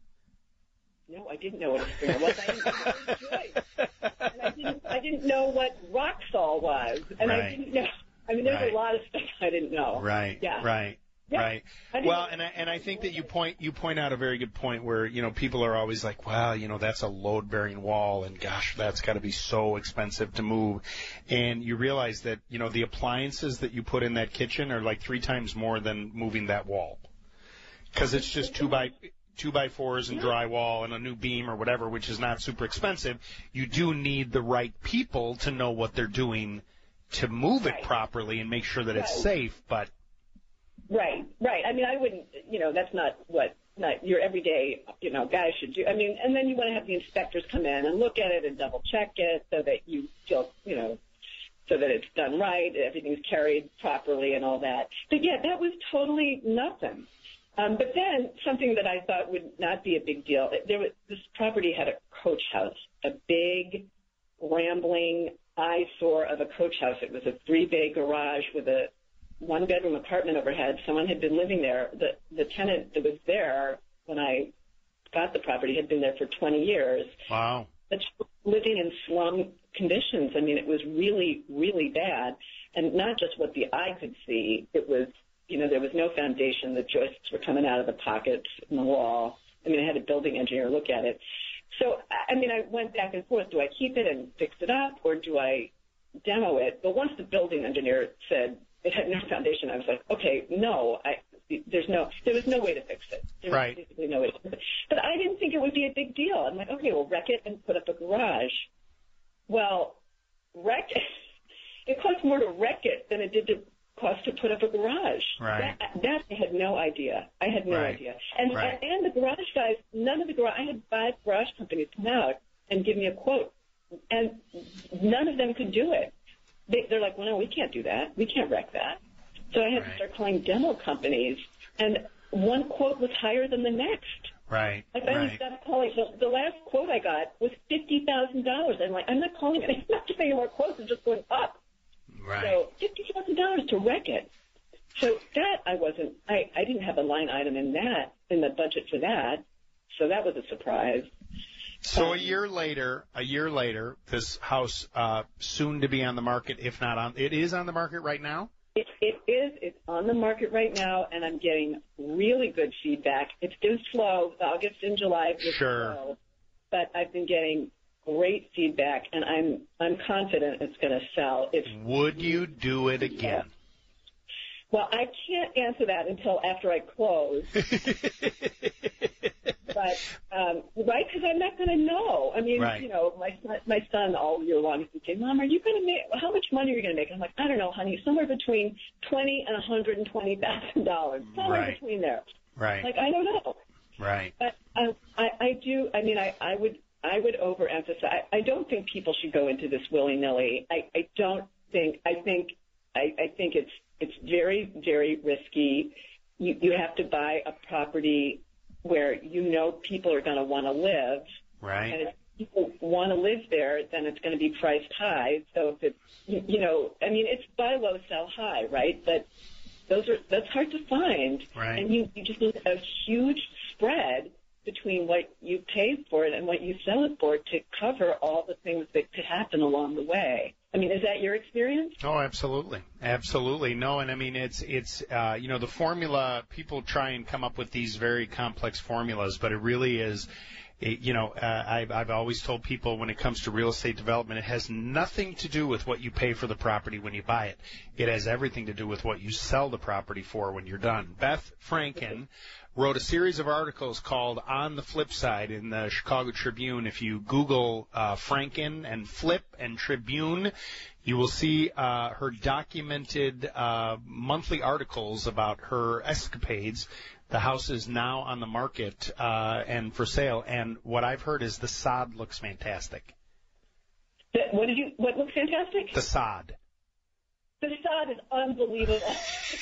No, I didn't know what a stringer was. I didn't know what it was joist. And I didn't, I didn't know what Roxol was. And right. I didn't know. I mean, there's right. a lot of stuff I didn't know. Right, yeah. right. Yeah. Right. Well, and I, and I think that you point you point out a very good point where, you know, people are always like, well, you know, that's a load-bearing wall, and gosh, that's got to be so expensive to move. And you realize that, you know, the appliances that you put in that kitchen are like three times more than moving that wall, because it's just two by two by fours and drywall and a new beam or whatever, which is not super expensive. You do need the right people to know what they're doing to move right. it properly and make sure that right. it's safe, but. Right, right. I mean, I wouldn't, you know, that's not what not your everyday, you know, guy should do. I mean, and then you want to have the inspectors come in and look at it and double check it so that you feel, you know, so that it's done right, everything's carried properly and all that. But yeah, that was totally nothing. Um, but then something that I thought would not be a big deal. There was this property had a coach house, a big, rambling eyesore of a coach house. It was a three-bay garage with a one-bedroom apartment overhead. Someone had been living there. The the tenant that was there when I got the property had been there for twenty years. Wow. But living in slum conditions. I mean, it was really, really bad. And not just what the eye could see. It was, you know, there was no foundation. The joists were coming out of the pockets in the wall. I mean, I had a building engineer look at it. So, I mean, I went back and forth. Do I keep it and fix it up, or do I demo it? But once the building engineer said it had no foundation, I was like, okay, no, I, there's no, there was no way to fix it. There was right. basically no way to fix it. But I didn't think it would be a big deal. I'm like, okay, we'll wreck it and put up a garage. Well, wreck it, it cost more to wreck it than it did to cost to put up a garage. Right. That, that I had no idea. I had no right. idea. And, right. and and the garage guys, none of the garage, I had five garage companies come out and give me a quote, and none of them could do it. They, they're like, well, no, we can't do that. We can't wreck that. So I had right. to start calling demo companies, and one quote was higher than the next. Right. I finally right. stopped calling. The, the last quote I got was fifty thousand dollars. I'm like, I'm not calling it. I'm not getting more quotes. It's just going up. Right. So fifty thousand dollars to wreck it. So that I wasn't, I, I didn't have a line item in that, in the budget for that. So that was a surprise. So a year later, a year later, this house uh, soon to be on the market, if not on, it is on the market right now? It, it is. It's on the market right now, and I'm getting really good feedback. It's been slow. August and July was Sure. slow, but I've been getting great feedback, and I'm I'm confident it's going to sell. It's, Would you do it again? well, I can't answer that until after I close. But um, right, because I'm not going to know. I mean, Right. you know, my son, my son all year long is saying, "Mom, are you going to make? How much money are you going to make?" I'm like, "I don't know, honey. Somewhere between twenty and a hundred and twenty thousand dollars. Somewhere Right. between there." Right. Like I don't know. Right. But I, I, I do. I mean, I, I would, I would overemphasize. I, I don't think people should go into this willy nilly. I, I don't think. I think. I, I think it's it's very very risky. You you have to buy a property where you know people are going to want to live. Right. And if people want to live there, then it's going to be priced high. So if it's, you, you know, I mean, it's buy low, sell high, right? But those are that's hard to find. Right. And you, you just need a huge spread between what you paid for it and what you sell it for to cover all the things that could happen along the way. I mean, is that your experience? Oh, absolutely, absolutely. No, and I mean it's it's uh, you know the formula. People try and come up with these very complex formulas, but it really is. It, you know, uh, I've I've always told people when it comes to real estate development, it has nothing to do with what you pay for the property when you buy it. It has everything to do with what you sell the property for when you're done. Beth Franken wrote a series of articles called On the Flip Side in the Chicago Tribune. If you Google uh, Franken and Flip and Tribune, you will see uh, her documented uh, monthly articles about her escapades. The house is now on the market uh, and for sale, and what I've heard is the sod looks fantastic. What did you? What looks fantastic? The sod. The sod is unbelievable.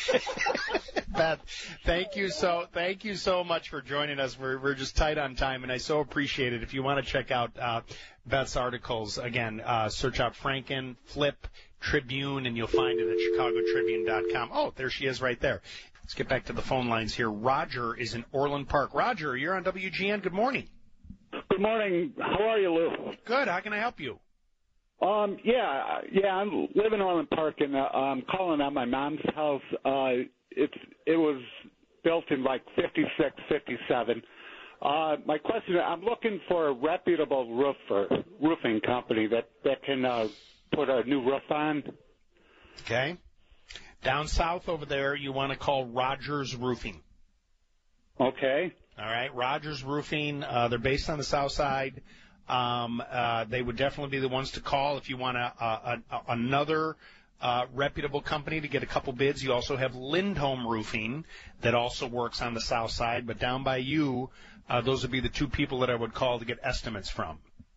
Beth, thank you so thank you so much for joining us. We're we're just tight on time, and I so appreciate it. If you want to check out uh, Beth's articles, again, uh, search out Franken, Flip, Tribune, and you'll find it at chicago tribune dot com. Oh, there she is right there. Let's get back to the phone lines here. Roger is in Orland Park. Roger, you're on W G N. Good morning. Good morning. How are you, Lou? Good. How can I help you? Um, yeah, yeah. I live in Orland Park, and uh, I'm calling on my mom's house. Uh, it's it was built in like fifty-six, fifty-seven. Uh, my question: I'm looking for a reputable roofer, roofing company that that can uh, put a new roof on. Okay. Down south over there, you want to call Rogers Roofing. Okay. All right, Rogers Roofing. Uh, they're based on the south side. Um, uh, they would definitely be the ones to call if you want a, a, a, another uh, reputable company to get a couple bids. You also have Lindholm Roofing that also works on the south side, but down by you, uh, those would be the two people that I would call to get estimates from.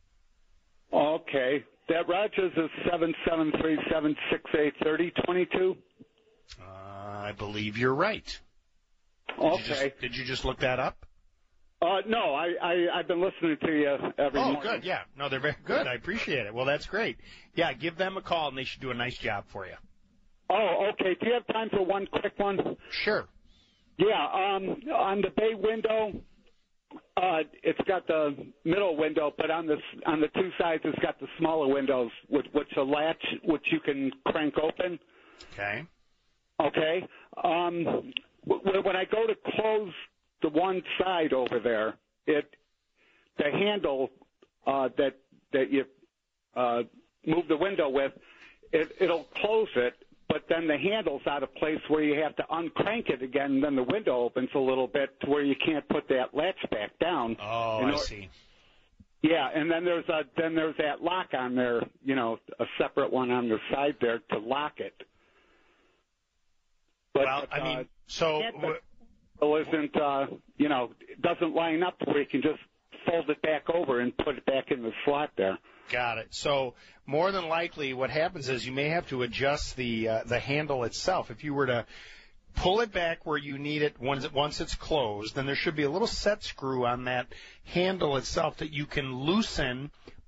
Okay. That Rogers is seven seven three, seven six eight, three oh two two? Uh, I believe you're right. Okay. Did you just, did you just look that up? Uh, no, I, I, I've been listening to you every oh, morning. good. Yeah. No, they're very good. I appreciate it. Well, that's great. Yeah, give them a call, and they should do a nice job for you. Oh, okay. Do you have time for one quick one? Sure. Yeah, um, on the bay window, uh, it's got the middle window, but on the on the two sides, it's got the smaller windows, which, which a latch, which you can crank open. Okay. Okay. Um, when I go to close the one side over there, it the handle uh, that that you uh, move the window with, it, it'll close it, but then the handle's out of place where you have to uncrank it again, and then the window opens a little bit to where you can't put that latch back down. Oh, you know, I see. Yeah, and then there's a then there's that lock on there, you know, a separate one on the side there to lock it. But, well, I mean, uh, so it isn't, uh, you know, it doesn't line up to where you can just fold it back over and put it back in the slot there. Got it. So more than likely what happens is you may have to adjust the uh, the handle itself. If you were to pull it back where you need it once, it once it's closed, then there should be a little set screw on that handle itself that you can loosen,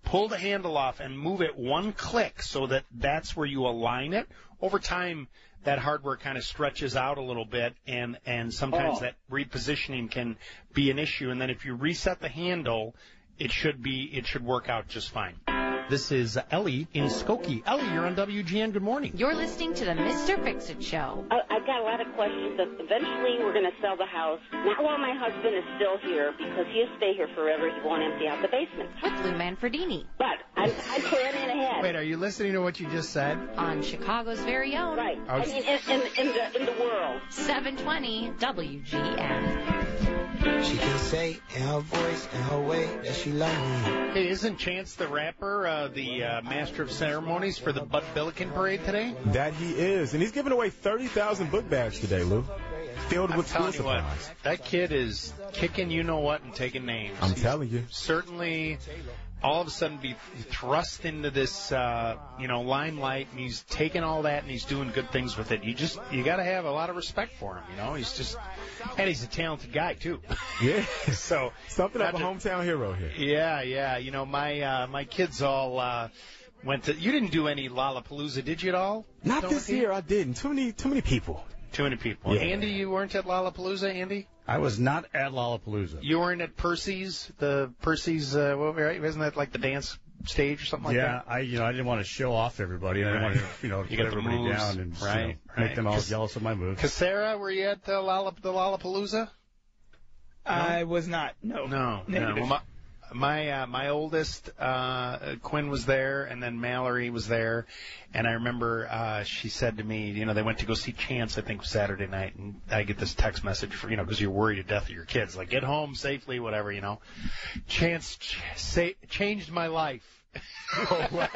pull the handle off and move it one click so that that's where you align it. Over time, that hardware kind of stretches out a little bit, and, and sometimes Oh. that repositioning can be an issue. And then if you reset the handle, it should be it should work out just fine. This is Ellie in Skokie. Ellie, you're on W G N. Good morning. You're listening to the Mister Fix-It Show. I, I've got a lot of questions. Eventually, we're going to sell the house. Not while my husband is still here, because he'll stay here forever. He won't empty out the basement. With Lou Manfredini. But I'm, I'm planning ahead. Wait, are you listening to what you just said? On Chicago's very own. Right. I I, was- mean, in, in, in, the, in the world. seven twenty W G N. She can say in her voice, in her way, that she love me. Hey, isn't Chance the Rapper uh, the uh, master of ceremonies for the Bud Billiken parade today? That he is. And he's giving away thirty thousand book bags today, Lou. Filled I'm with school telling you what, supplies. that kid is kicking you know what and taking names. I'm He's telling you. Certainly, all of a sudden, be thrust into this, uh, you know, limelight, and he's taking all that and he's doing good things with it. You just, you got to have a lot of respect for him. You know, he's just, and he's a talented guy too. Yeah. so Something of a not hometown hero here. Yeah, yeah. You know, my uh, my kids all uh, went to. You didn't do any Lollapalooza, did you at all? Not Don't this you? year. I didn't. Too many, too many people. Too many people. Yeah. Andy, you weren't at Lollapalooza, Andy? I was not at Lollapalooza. You weren't at Percy's, the Percy's, uh, what, right? Isn't that like the dance stage or something like yeah, that? I you know I didn't want to show off to everybody. I didn't Right. want to you know You put got the everybody moves. down and you Right, know, right. make them all Cause- jealous of my moves. Sarah, were you at the, Lollap- the Lollapalooza? I was not. No. No, no. Negative. Well, my my, uh, my oldest, uh, Quinn was there, and then Mallory was there. And I remember uh, she said to me, you know, they went to go see Chance, I think, Saturday night. And I get this text message, for, you know, because you're worried to death of your kids. Like, get home safely, whatever, you know. Chance ch- say, changed my life. Oh, wow.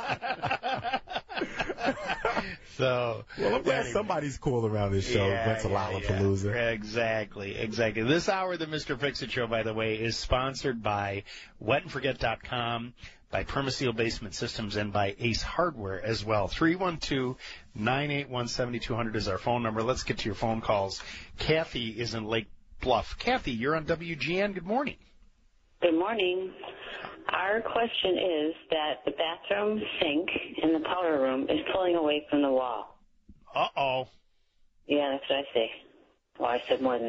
So, Well, I'm glad anyway. somebody's cool around this show. Yeah, Went to yeah, Lollapalooza. yeah. Exactly, exactly. This hour of the Mister Fix-It Show, by the way, is sponsored by wet and forget dot com, by Permaseal Basement Systems, and by Ace Hardware as well. three one two, nine eight one, seven two zero zero is our phone number. Let's get to your phone calls. Kathy is in Lake Bluff. Kathy, you're on W G N. Good morning. Good morning. Our question is that the bathroom sink in the powder room is pulling away from the wall. Uh-oh. Yeah, that's what I say. Well, I said more than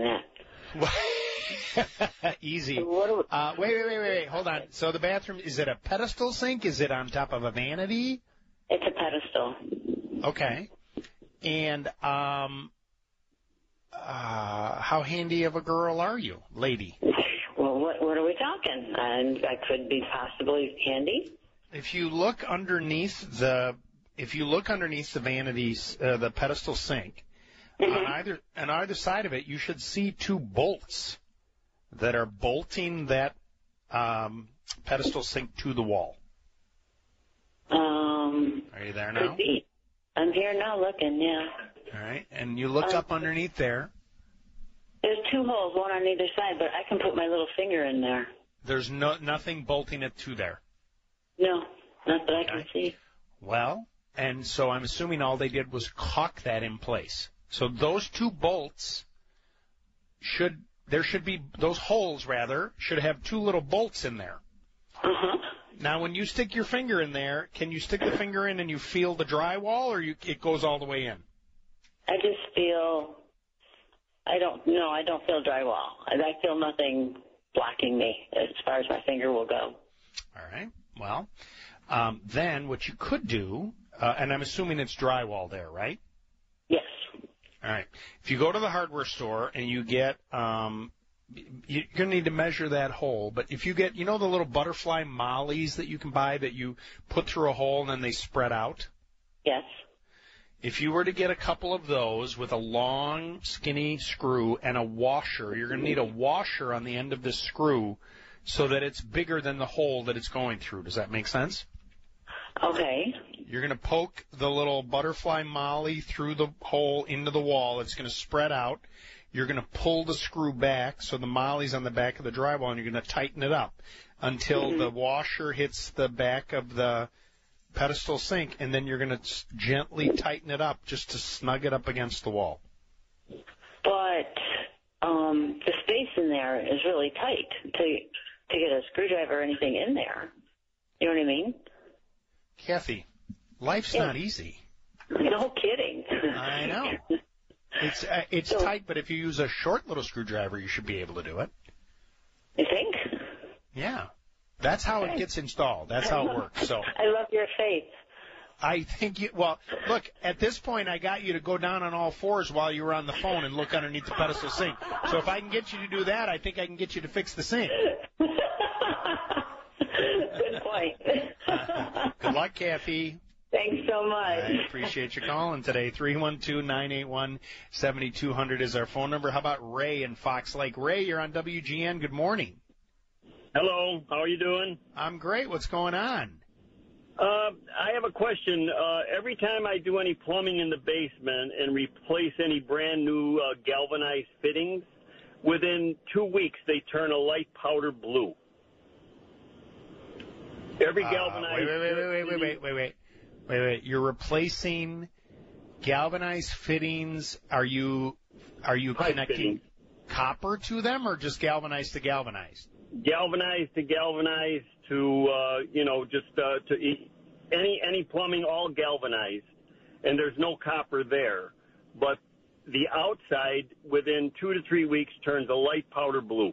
that. Easy. Uh, wait, wait, wait, wait, wait. Hold on. So the bathroom, is it a pedestal sink? Is it on top of a vanity? It's a pedestal. Okay. And um, uh, how handy of a girl are you, lady? Well, what, what are we talking? And I could be possibly handy. If you look underneath the, if you look underneath the vanities, uh, the pedestal sink, Mm-hmm. on either on either side of it, you should see two bolts that are bolting that um, pedestal sink to the wall. Um, Are you there now? could be. I'm here now looking, yeah. All right. And you look Um, up underneath there. There's two holes, one on either side, but I can put my little finger in there. There's no nothing bolting it to there. No, not that I can see. Well, and so I'm assuming all they did was caulk that in place. So those two bolts should, there should be, those holes rather, should have two little bolts in there. Uh-huh. Now, when you stick your finger in there, can you stick the finger in and you feel the drywall, or you, it goes all the way in? I just feel, I don't, no, I don't feel drywall. I, I feel nothing blocking me as far as my finger will go. All right. Well, um, then what you could do, uh, and I'm assuming it's drywall there, right? Yes. All right. If you go to the hardware store and you get, um, you're going to need to measure that hole, but if you get, you know the little butterfly mollies that you can buy that you put through a hole and then they spread out? Yes. If you were to get a couple of those with a long, skinny screw and a washer, you're going to need a washer on the end of this screw so that it's bigger than the hole that it's going through. Does that make sense? Okay. You're going to poke the little butterfly molly through the hole into the wall. It's going to spread out. You're going to pull the screw back so the molly's on the back of the drywall, and you're going to tighten it up until Mm-hmm. the washer hits the back of the pedestal sink, and then you're going to gently tighten it up just to snug it up against the wall. But um, the space in there is really tight to to get a screwdriver or anything in there. You know what I mean? Kathy, life's Yeah. not easy. No kidding. I know. It's uh, it's So- tight, but if you use a short little screwdriver, you should be able to do it. You think? Yeah. That's how it gets installed. That's how it works. So I love your faith. I think you, well, look, at this point, I got you to go down on all fours while you were on the phone and look underneath the pedestal sink. So if I can get you to do that, I think I can get you to fix the sink. Good point. Good luck, Kathy. Thanks so much. I appreciate you calling today. three one two, nine eight one, seven two zero zero is our phone number. How about Ray in Fox Lake? Ray, you're on W G N. Good morning. Hello. How are you doing? I'm great. What's going on? Uh, I have a question. Uh, every time I do any plumbing in the basement and replace any brand new uh, galvanized fittings, within two weeks they turn a light powder blue. Every Uh, galvanized. wait, wait, wait, wait, wait, wait, wait, wait, wait, wait. You're replacing galvanized fittings. Are you are you Pipe connecting fittings. copper to them, or just galvanized to galvanized? Galvanized to galvanized to uh, you know just uh, to e- any any plumbing all galvanized, and there's no copper there, but the outside within two to three weeks turns a light powder blue.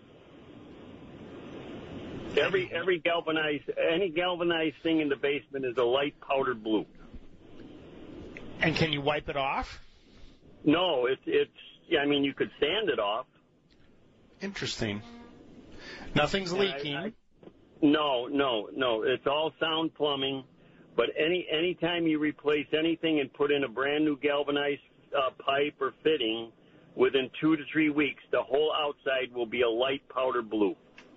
Every every galvanized any galvanized thing in the basement is a light powder blue. And can you wipe it off? No, it's it's. Yeah, I mean you could sand it off. Interesting. Nothing's I- leaking. I- No, no, no. It's all sound plumbing. But any any time you replace anything and put in a brand new galvanized uh, pipe or fitting, within two to three weeks, the whole outside will be a light powder blue.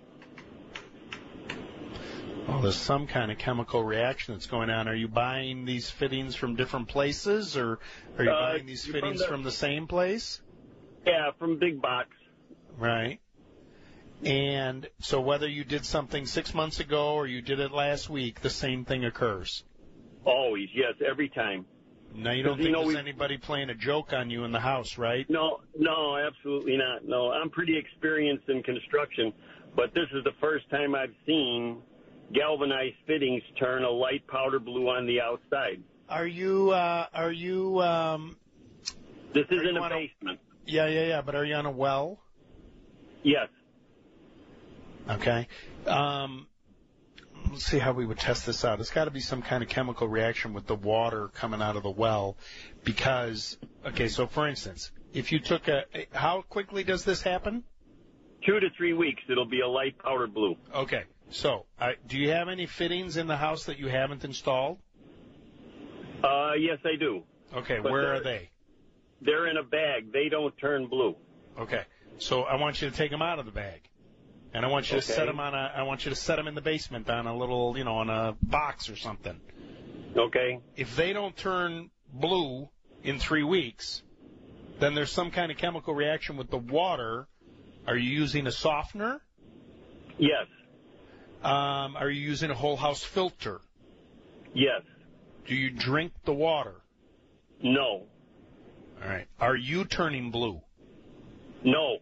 Oh, there's some kind of chemical reaction that's going on. Are you buying these fittings from different places, or are you Uh, buying these from fittings the- from the same place? Yeah, from Big Box. Right. And so whether you did something six months ago or you did it last week, the same thing occurs. Always, yes, every time. Now, you don't 'Cause, you think know, there's we- anybody playing a joke on you in the house, right? No, no, absolutely not. No, I'm pretty experienced in construction, but this is the first time I've seen galvanized fittings turn a light powder blue on the outside. Are you, uh, are you, um... This is are in you a on basement. Yeah, yeah, yeah, but are you on a well? Yes. Okay. Um, let's see how we would test this out. It's got to be some kind of chemical reaction with the water coming out of the well because, okay, so for instance, if you took a, how quickly does this happen? Two to three weeks, it'll be a light powder blue. Okay. So, uh, do you have any fittings in the house that you haven't installed? Uh, yes, I do. Okay, But where they're- are they? They're in a bag. They don't turn blue. Okay. So I want you to take them out of the bag. And I want you to Okay. set them on a, I want you to set them in the basement on a little, you know, on a box or something. Okay. If they don't turn blue in three weeks, then there's some kind of chemical reaction with the water. Are you using a softener? Yes. Um, are you using a whole house filter? Yes. Do you drink the water? No. All right. Are you turning blue? No.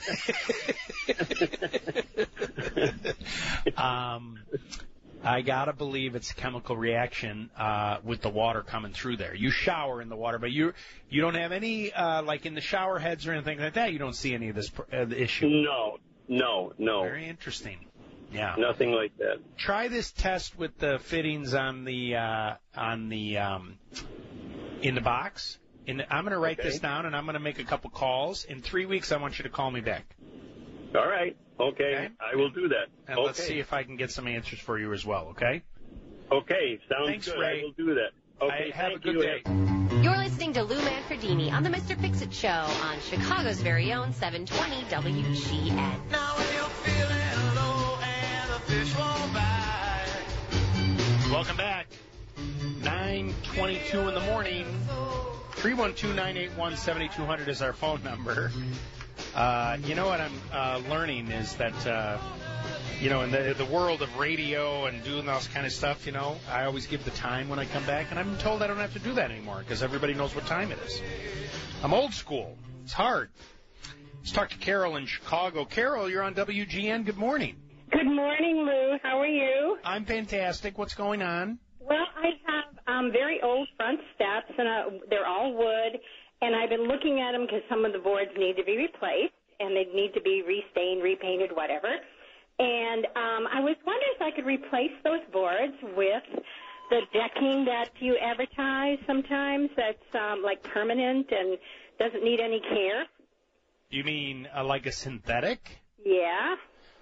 um, I gotta believe it's a chemical reaction uh, with the water coming through there. You shower in the water, but you you don't have any uh, like in the shower heads or anything like that. You don't see any of this uh, the issue. No. No. No. Very interesting. Yeah. Nothing like that. Try this test with the fittings on the uh, on the um, in the box. In, I'm going to write Okay. this down, and I'm going to make a couple calls. In three weeks, I want you to call me back. All right. Okay. Okay. I will do that. And okay. let's see if I can get some answers for you as well, okay? Okay. Sounds Thanks, good. Ray. I will do that. Okay. I, have thank a good you. day. You're listening to Lou Manfredini on the Mister Fix-It Show on Chicago's very own seven twenty W G N. Now when you're feeling low and the fish won't bite. Welcome back. nine twenty-two in the morning. three one two, nine eight one, seven two zero zero is our phone number. Uh, you know what I'm uh, learning is that, uh, you know, in the the world of radio and doing all this kind of stuff, you know, I always give the time when I come back, and I'm told I don't have to do that anymore because everybody knows what time it is. I'm old school. It's hard. Let's talk to Carol in Chicago. Carol, you're on W G N. Good morning. Good morning, Lou. How are you? I'm fantastic. What's going on? Well, I have um, very old front steps, and uh, they're all wood, and I've been looking at them because some of the boards need to be replaced, and they need to be restained, repainted, whatever. And um, I was wondering if I could replace those boards with the decking that you advertise sometimes that's um, like permanent and doesn't need any care. You mean uh, like a synthetic? Yeah.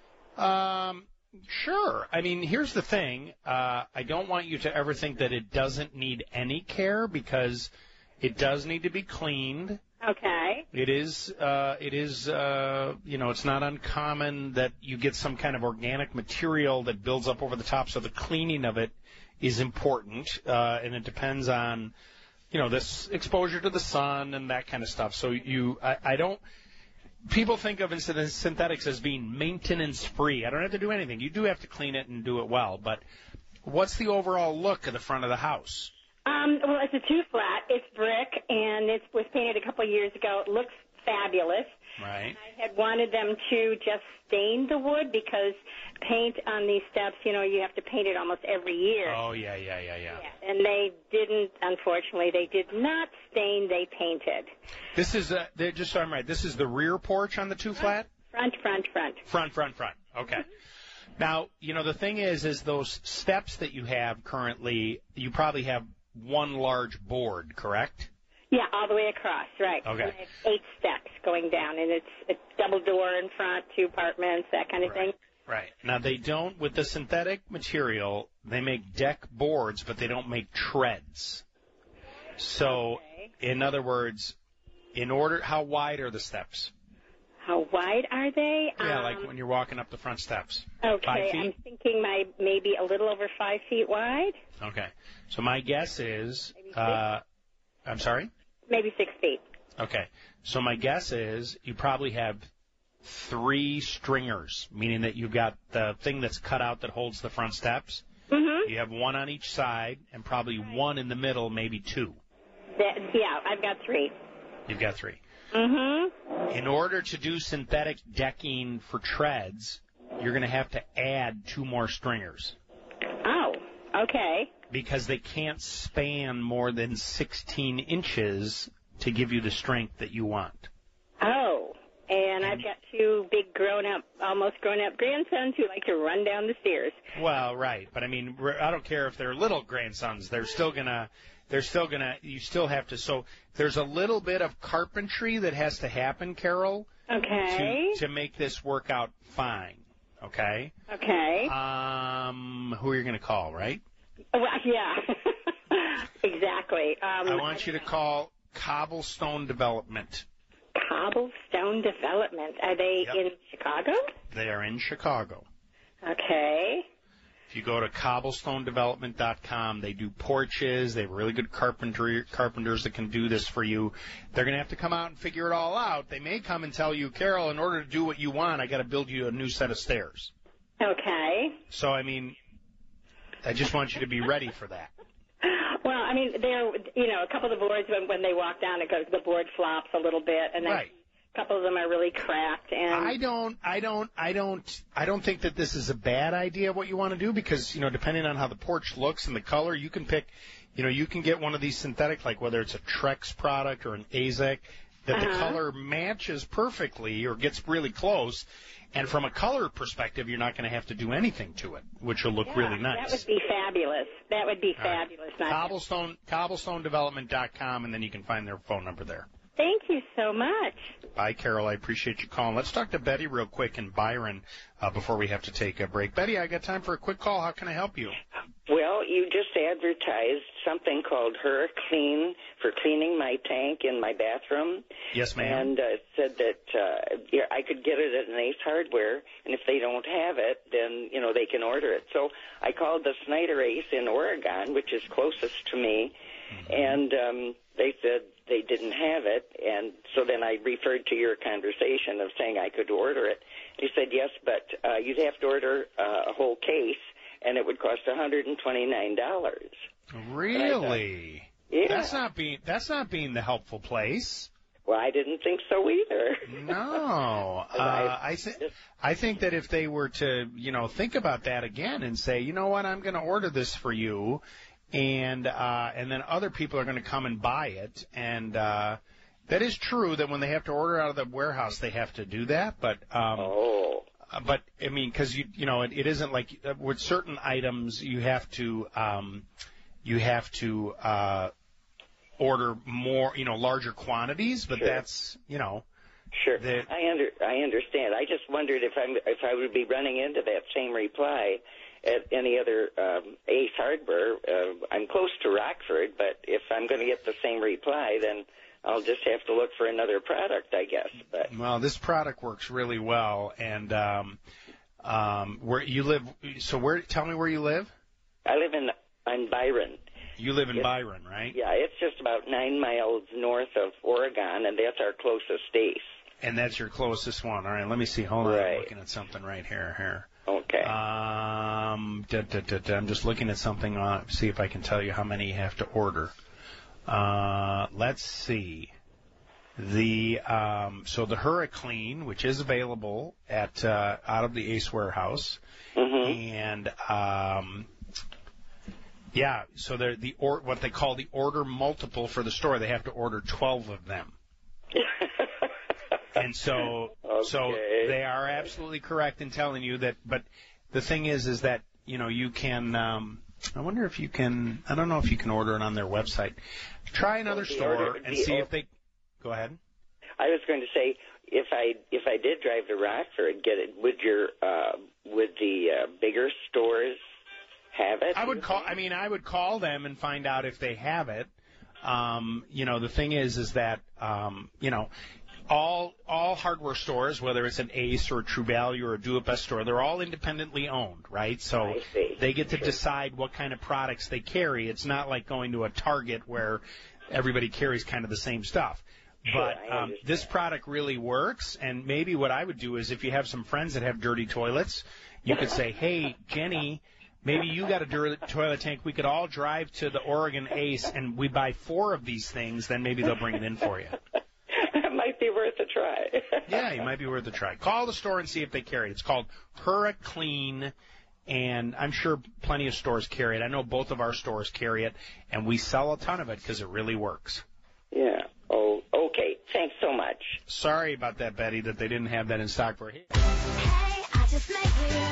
Um, sure. I mean, here's the thing. Uh, I don't want you to ever think that it doesn't need any care, because it does need to be cleaned. Okay. It is, uh, it is, uh, you know, it's not uncommon that you get some kind of organic material that builds up over the top, so the cleaning of it is important, uh, and it depends on, you know, this exposure to the sun and that kind of stuff. So you, I, I don't, people think of synthetics as being maintenance-free. I don't have to do anything. You do have to clean it and do it well, but what's the overall look of the front of the house? Um, well, it's a two-flat. It's brick, and it was painted a couple of years ago. It looks fabulous. Right. I had wanted them to just stain the wood because paint on these steps, you know, you have to paint it almost every year. Oh, yeah, yeah, yeah, yeah. Yeah, and they didn't, unfortunately, they did not stain, they painted. This is, uh, just so I'm right, this is the rear porch on the two-flat? Front, front, front. Front, front, front. Okay. Now, you know, the thing is, is those steps that you have currently, you probably have one large board, correct? Yeah, all the way across, right. Okay. And it's eight steps going down, and it's a double door in front, two apartments, that kind of Right. thing. Right. Now, they don't, with the synthetic material, they make deck boards, but they don't make treads. So, Okay. in other words, in order, how wide are the steps? How wide are they? Yeah, um, like when you're walking up the front steps. Okay, Five I'm feet? thinking my maybe a little over five feet wide, Okay. So my guess is, uh, I'm sorry? maybe six feet. Okay. So my guess is you probably have three stringers, meaning that you've got the thing that's cut out that holds the front steps. Mm-hmm. You have one on each side and probably one in the middle, maybe two. That, yeah, I've got three. You've got three. Mm-hmm. In order to do synthetic decking for treads, you're going to have to add two more stringers. Oh, okay. Because they can't span more than sixteen inches to give you the strength that you want. Oh, and I've got two big grown-up, almost grown-up grandsons who like to run down the stairs. Well, right, but I mean, I don't care if they're little grandsons. They're still gonna, they're still gonna. You still have to. So there's a little bit of carpentry that has to happen, Carol. Okay. To to make this work out fine. Okay. Okay. Um, who are you gonna call, right? Well, yeah. Exactly. Um, I want you to call Cobblestone Development. Cobblestone Development. Are they Yep. in Chicago? They are in Chicago. Okay. If you go to cobblestone development dot com, they do porches. They have really good carpentry, carpenters that can do this for you. They're going to have to come out and figure it all out. They may come and tell you, Carol, in order to do what you want, I got to build you a new set of stairs. Okay. So, I mean, I just want you to be ready for that. Well, I mean, they're, you know, a couple of the boards, when, when they walk down, it goes, the board flops a little bit, and then Right. a couple of them are really cracked. And I don't, I don't, I don't, I don't think that this is a bad idea what you want to do, because, you know, depending on how the porch looks and the color, you can pick, you know, you can get one of these synthetic, like whether it's a Trex product or an Azek, that the Uh-huh. color matches perfectly or gets really close. And from a color perspective, you're not going to have to do anything to it, which will look yeah, really nice. That would be fabulous. That would be All right. fabulous. Not- Cobblestone, cobblestone development dot com, and then you can find their phone number there. Thank you so much. Bye, Carol. I appreciate you calling. Let's talk to Betty real quick and Byron uh, before we have to take a break. Betty, I got time for a quick call. How can I help you? Well, you just advertised something called HurClean for cleaning my tank in my bathroom. Yes, ma'am. And uh, said that uh, yeah, I could get it at an Ace Hardware, and if they don't have it, then, you know, they can order it. So I called the Snyder Ace in Oregon, which is closest to me, mm-hmm. and um, they said they didn't have it, and so then I referred to your conversation of saying I could order it. He said, yes, but uh, you'd have to order uh, a whole case, and it would cost one hundred twenty-nine dollars. Really? Yeah. That's not being that's not being the helpful place. Well, I didn't think so either. No, uh, I think I think that if they were to, you know, think about that again and say, you know what, I'm going to order this for you, and uh, and then other people are going to come and buy it, and uh, that is true that when they have to order out of the warehouse, they have to do that. But um, oh, but I mean, because you you know, it, it isn't like with certain items you have to um, you have to. Uh, order more, you know, larger quantities, but sure. that's, you know. Sure. I under I understand. I just wondered if I'm if I would be running into that same reply at any other um, Ace Hardware. Uh, I'm close to Rockford, but if I'm going to get the same reply, then I'll just have to look for another product, I guess. But well, this product works really well, and um, um, where you live. So where? Tell me where you live. I live in in Byron. You live in it's, Byron, right? Yeah, it's just about nine miles north of Oregon, and that's our closest ace. And that's your closest one. All right, let me see. Hold on. Right. I'm looking at something right here. Here. Okay. Um, da, da, da, da, I'm just looking at something on. See if I can tell you how many you have to order. Uh, let's see. The um, so the Hurricane, which is available at uh, out of the Ace warehouse, mm-hmm. and um. Yeah, so they're the or what they call the order multiple for the store. They have to order twelve of them. And so okay. so they are absolutely correct in telling you that. But the thing is, is that you know you can. Um, I wonder if you can. I don't know if you can order it on their website. Try another the store order, and the see or- if they. Go ahead. I was going to say if I if I did drive to Rockford, get it. Would your uh, would the uh, bigger stores have it? I would call. I mean, I would call them and find out if they have it. Um, you know, the thing is, is that um, you know, all all hardware stores, whether it's an Ace or a True Value or a Do It Best store, they're all independently owned, right? So they get to sure. decide what kind of products they carry. It's not like going to a Target where everybody carries kind of the same stuff. Sure, But um, this product really works, and maybe what I would do is if you have some friends that have dirty toilets, you could say, hey, Jenny, maybe you got a dirty toilet tank. We could all drive to the Oregon Ace, and we buy four of these things. Then maybe they'll bring it in for you. It might be worth a try. Yeah, it might be worth a try. Call the store and see if they carry it. It's called Hurricane, and I'm sure plenty of stores carry it. I know both of our stores carry it, and we sell a ton of it because it really works. Yeah. Oh, okay. Thanks so much. Sorry about that, Betty, that they didn't have that in stock for you. Hey, I just met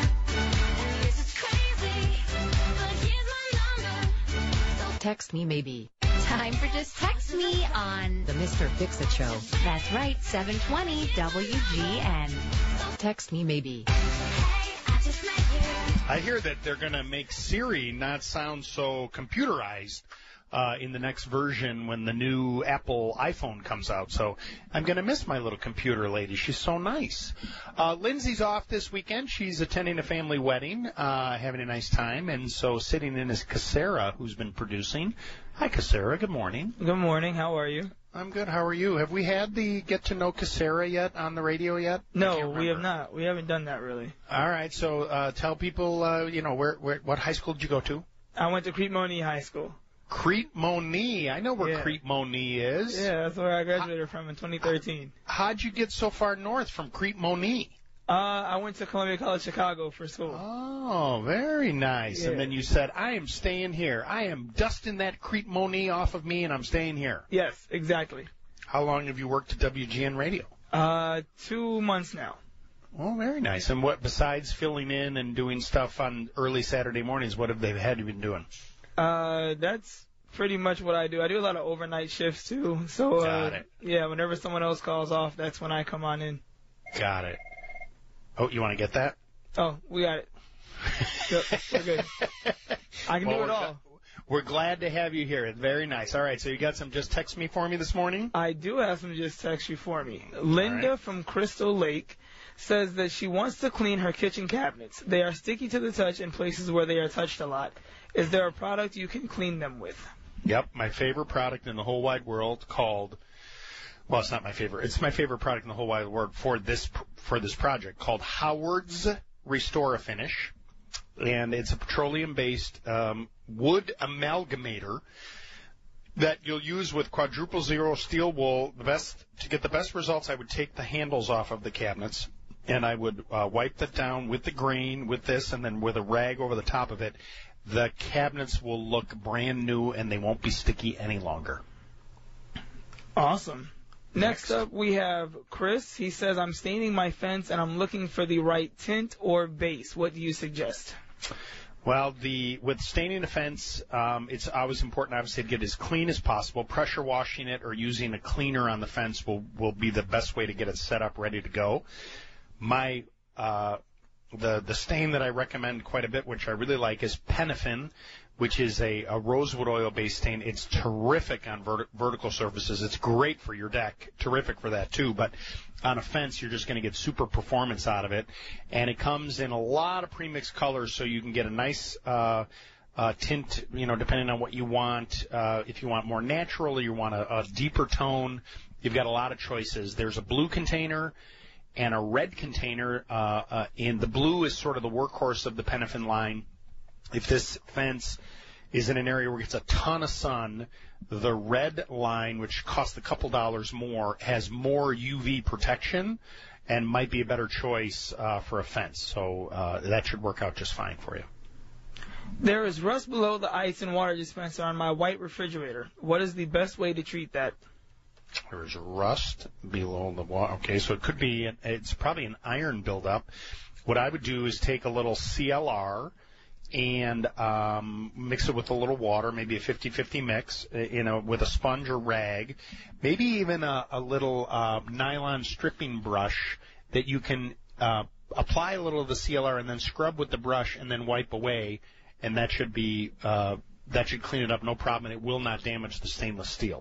you. This is crazy, but here's my number. Text me maybe. Time for Just Text Me on The Mister Fix-It Show. That's right, seven twenty W G N. Text me maybe. Hey, I just met you. I hear that they're going to make Siri not sound so computerized uh, in the next version when the new Apple iPhone comes out. So I'm going to miss my little computer lady. She's so nice. Uh, Lindsay's off this weekend. She's attending a family wedding, uh, having a nice time. And so sitting in is Cassera, who's been producing. Hi, Cassera. Good morning. Good morning. How are you? I'm good. How are you? Have we had the Get to Know Cassera yet on the radio yet? No, we have not. We haven't done that really. All right. So uh, tell people, uh, you know, where, where, what high school did you go to? I went to Crete-Monee High School. Crete-Monee. I know where Yeah. Crete-Monee is. Yeah, that's where I graduated from in twenty thirteen. How'd you get so far north from Crete-Monee? Uh, I went to Columbia College Chicago for school. Oh, very nice. Yeah. And then you said, I am staying here. I am dusting that Crete-Monee off of me, and I'm staying here. Yes, exactly. How long have you worked at W G N Radio? Uh, two months now. Oh, very nice. And what, besides filling in and doing stuff on early Saturday mornings, what have they had you been doing? Uh, that's pretty much what I do. I do a lot of overnight shifts too. So, uh, Got it. yeah, whenever someone else calls off, that's when I come on in. Got it. Oh, you want to get that? Oh, we got it. So, we're good. I can Well, do it we're all. We're glad to have you here. Very nice. All right, so you got some Just Text Me for me this morning? I do have some Just Text You for me. Linda right. from Crystal Lake says that she wants to clean her kitchen cabinets. They are sticky to the touch in places where they are touched a lot. Is there a product you can clean them with? Yep, my favorite product in the whole wide world called, well, it's not my favorite. It's my favorite product in the whole wide world for this for this project called Howard's Restore-A-Finish. And it's a petroleum-based um, wood amalgamator. that you'll use with quadruple zero steel wool. The best to get the best results, I would take the handles off of the cabinets, and I would uh, wipe that down with the grain, with this, and then with a rag over the top of it. The cabinets will look brand new, and they won't be sticky any longer. Awesome. Next, Next up, we have Chris. He says, I'm staining my fence, and I'm looking for the right tint or base. What do you suggest? Well, the with staining a fence, um, it's always important, obviously, to get as clean as possible. Pressure washing it or using a cleaner on the fence will, will be the best way to get it set up, ready to go. My uh, the the stain that I recommend quite a bit, which I really like, is Penafin, which is a, a rosewood oil-based stain. It's terrific on vert- vertical surfaces. It's great for your deck, terrific for that too. But on a fence, you're just going to get super performance out of it. And it comes in a lot of premixed colors, so you can get a nice uh, uh, tint, you know, depending on what you want. Uh, if you want more natural or you want a, a deeper tone, you've got a lot of choices. There's a blue container and a red container. Uh, uh, and the blue is sort of the workhorse of the Penafin line. If this fence is in an area where it gets a ton of sun, the red line, which costs a couple dollars more, has more U V protection and might be a better choice uh, for a fence. So uh, that should work out just fine for you. There is rust below the ice and water dispenser on my white refrigerator. What is the best way to treat that? There's rust below the water. Okay, so it could be, it's probably an iron buildup. What I would do is take a little C L R and um, mix it with a little water, maybe a fifty-fifty mix, you know, with a sponge or rag, maybe even a, a little uh, nylon stripping brush that you can uh, apply a little of the C L R and then scrub with the brush and then wipe away, and that should be uh, that should clean it up, no problem, and it will not damage the stainless steel.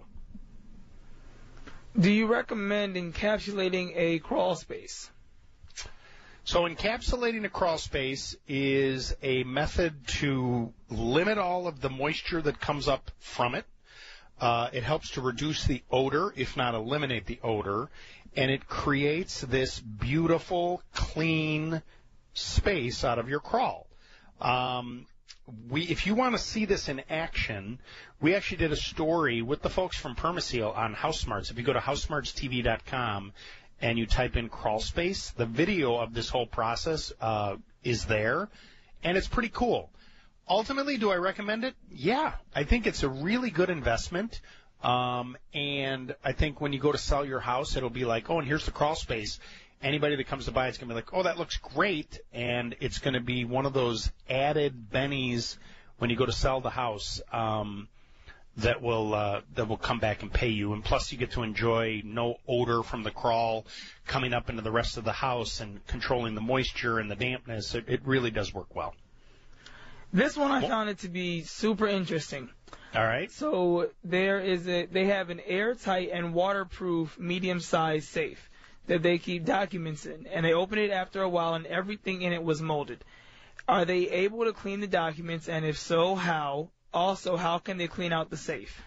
Do you recommend encapsulating a crawl space? So encapsulating a crawl space is a method to limit all of the moisture that comes up from it. Uh, it helps to reduce the odor, if not eliminate the odor, and it creates this beautiful, clean space out of your crawl. Um, we, if you want to see this in action, we actually did a story with the folks from Permaseal on House Smarts. If you go to house smarts t v dot com, and you type in crawl space, the video of this whole process uh, is there, and it's pretty cool. Ultimately, do I recommend it? Yeah, I think it's a really good investment, um, and I think when you go to sell your house, it'll be like, oh, and here's the crawl space. Anybody that comes to buy it's going to be like, oh, that looks great, and it's going to be one of those added bennies when you go to sell the house. Um, that will uh, that will come back and pay you. And plus you get to enjoy no odor from the crawl coming up into the rest of the house and controlling the moisture and the dampness. It, it really does work well. This one I found it to be super interesting. All right. So there is a they have an airtight and waterproof medium-sized safe that they keep documents in, and they open it after a while and everything in it was molded. Are they able to clean the documents, and if so, how? Also, how can they clean out the safe?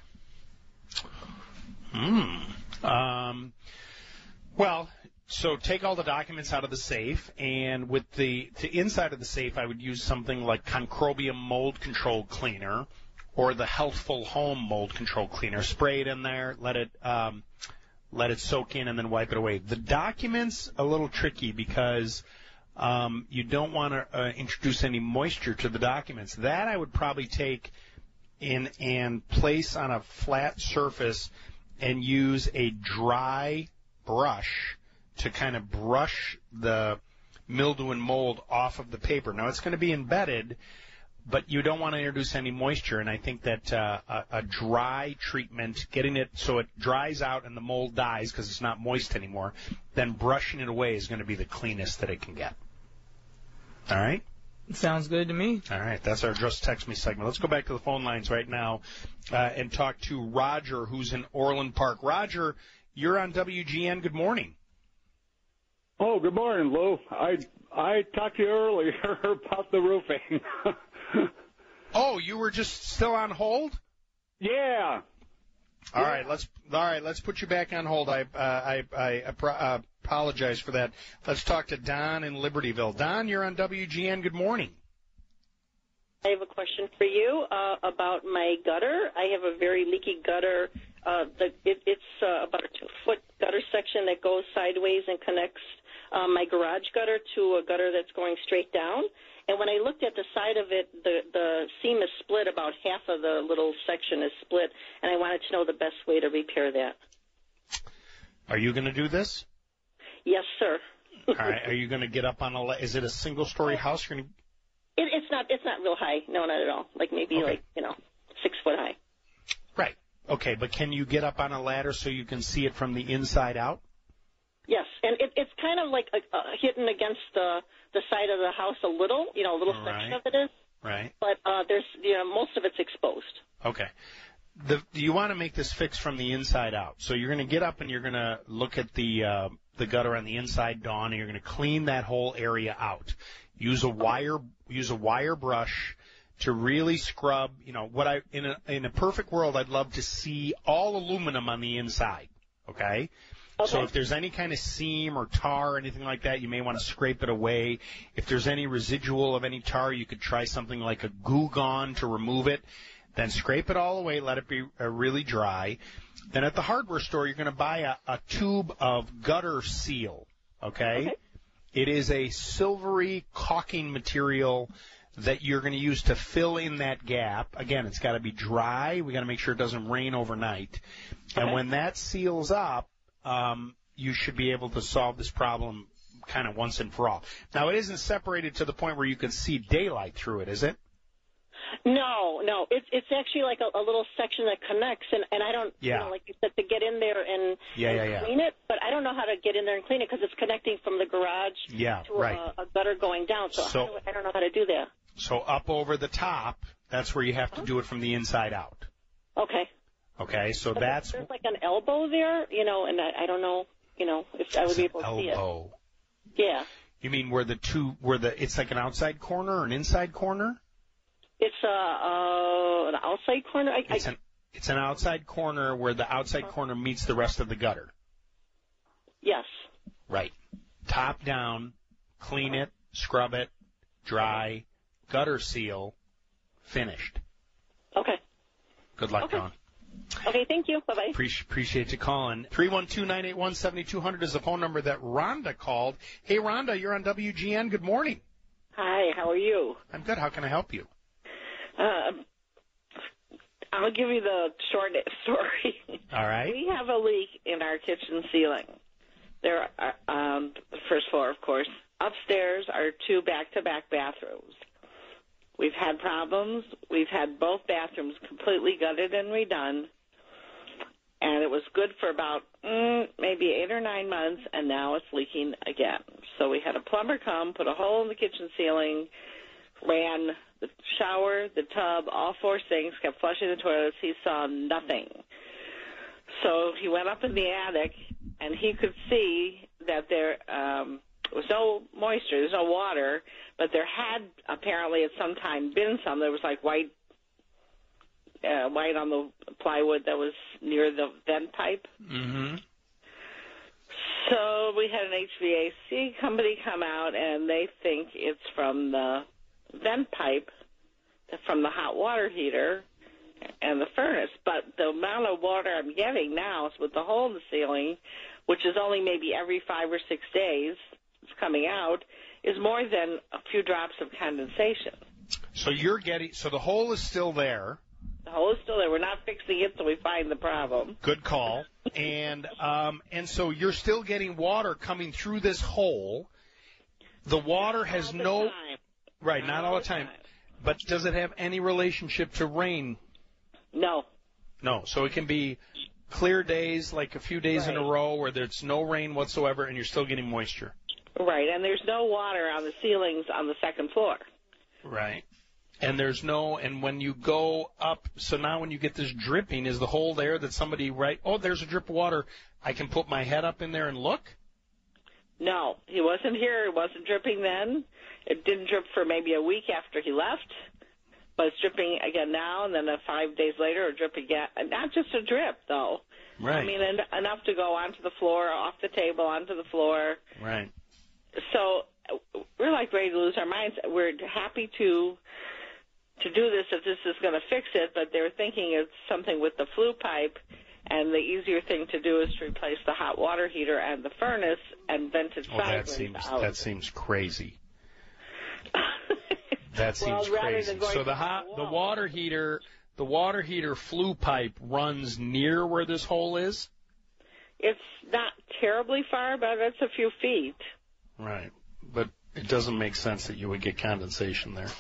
Hmm. Um, well, so take all the documents out of the safe, and with the, the inside of the safe, I would use something like Concrobium Mold Control Cleaner or the Healthful Home Mold Control Cleaner. Spray it in there, let it um, let it soak in, and then wipe it away. The documents, a little tricky because um, you don't want to uh, introduce any moisture to the documents. That I would probably take in and place on a flat surface and use a dry brush to kind of brush the mildew and mold off of the paper. Now, it's going to be embedded, but you don't want to introduce any moisture, and I think that uh, a, a dry treatment, getting it so it dries out and the mold dies because it's not moist anymore, then brushing it away is going to be the cleanest that it can get. All right? Sounds good to me. All right, that's our Just Text Me segment. Let's go back to the phone lines right now uh, and talk to Roger, who's in Orland Park. Roger, you're on W G N. Good morning. Oh, good morning, Lou. I I talked to you earlier about the roofing. Oh, you were just still on hold? Yeah. All yeah. right, let's all right. Let's put you back on hold. I uh, I I uh, apologize for that. Let's talk to Don in Libertyville. Don, you're on W G N. Good morning. I have a question for you uh, about my gutter. I have a very leaky gutter. Uh, the, it, it's uh, about a two-foot gutter section that goes sideways and connects uh, my garage gutter to a gutter that's going straight down. And when I looked at the side of it, the, the seam is split. About half of the little section is split, and I wanted to know the best way to repair that. Are you going to do this? Yes, sir. All right. Are you going to get up on a? Le- is it a single-story house? You're gonna... It, it's not. It's not real high. No, not at all. Like maybe Okay. like you know, six foot high. Right. Okay, but can you get up on a ladder so you can see it from the inside out? Yes, and it, it's kind of like uh, uh, hidden against the the side of the house a little. You know, a little section Right. of it is. Right. But uh, there's you know most of it's exposed. Okay. The, you want to make this fix from the inside out. So you're going to get up and you're going to look at the uh, the gutter on the inside, Dawn, and you're going to clean that whole area out. Use a wire use a wire brush to really scrub. You know what I in a in a perfect world, I'd love to see all aluminum on the inside. Okay. Okay. So if there's any kind of seam or tar or anything like that, you may want to scrape it away. If there's any residual of any tar, you could try something like a Goo Gone to remove it. Then scrape it all away, let it be uh, really dry. Then at the hardware store, you're going to buy a, a tube of gutter seal, okay? Okay. It is a silvery caulking material that you're going to use to fill in that gap. Again, it's got to be dry. We got to make sure it doesn't rain overnight. And Okay. when that seals up, um, you should be able to solve this problem kind of once and for all. Now, it isn't separated to the point where you can see daylight through it, is it? No, no, it's it's actually like a, a little section that connects, and and I don't, Yeah. you know, like you said, to get in there and, Yeah, and yeah, yeah. clean it, but I don't know how to get in there and clean it because it's connecting from the garage Yeah, to right. a, a gutter going down. So, So- I, don't, I don't know how to do that. So up over the top, that's where you have to do it from the inside out. Okay. Okay, so But that's there's like an elbow there, you know, and I, I don't know, you know, if I would be able to see it. elbow. Yeah, You mean where the two, where the, it's like an outside corner or an inside corner? it's uh, uh an outside corner. I, It's I, an, it's an outside corner where the outside corner meets the rest of the gutter. yes. Right. Top down, clean it, scrub it, dry, gutter seal, finished. Okay. Good luck, Dawn. Okay. Thank you. Bye bye. Appreciate, appreciate you calling. three one two, nine eight one, seven two zero zero is the phone number that Rhonda called. Hey, Rhonda, you're on W G N. Good morning. Hi. How are you? I'm good. How can I help you? Uh, I'll give you the short story. All right. We have a leak in our kitchen ceiling. There are, um, the first floor, of course. Upstairs are two back-to-back bathrooms. We've had problems. We've had both bathrooms completely gutted and redone, and it was good for about mm, maybe eight or nine months, and now it's leaking again. So we had a plumber come, put a hole in the kitchen ceiling, ran the shower, the tub, all four sinks, kept flushing the toilets. He saw nothing. So he went up in the attic, and he could see that there um, was no moisture, there's no water, but there had apparently at some time been some. There was like white, uh, white on the plywood that was near the vent pipe. Mm-hmm. So we had an H V A C company come out, and they think it's from the vent pipe, from the hot water heater and the furnace. But the amount of water I'm getting now is with the hole in the ceiling, which is only maybe every five or six days it's coming out, is more than a few drops of condensation. So you're getting, so the hole is still there. The hole is still there. We're not fixing it till we find the problem. Good call. And um, and so you're still getting water coming through this hole. The water has no Time. right, not all the time. But does it have any relationship to rain? No. No. So it can be clear days, like a few days in a row, where there's no rain whatsoever, and you're still getting moisture. Right, and there's no water on the ceilings on the second floor. Right. And there's no, and when you go up, so now when you get this dripping, is the hole there that somebody, right, oh, there's a drip of water, I can put my head up in there and look? No, he wasn't here. It wasn't dripping then. It didn't drip for maybe a week after he left, but it's dripping again now, and then uh, five days later it'll drip again. Not just a drip, though. Right. I mean, en- enough to go onto the floor, off the table, onto the floor. Right. So uh, we're like ready to lose our minds. We're happy to to do this if this is going to fix it, but they're thinking it's something with the flue pipe, and the easier thing to do is to replace the hot water heater and the furnace and vent it Oh, that sideways seems out. that seems crazy. That seems Well, rather crazy. than going So the to hot, the the water heater, the water heater flue pipe runs near where this hole is. It's not terribly far, but it's a few feet. Right, but it doesn't make sense that you would get condensation there.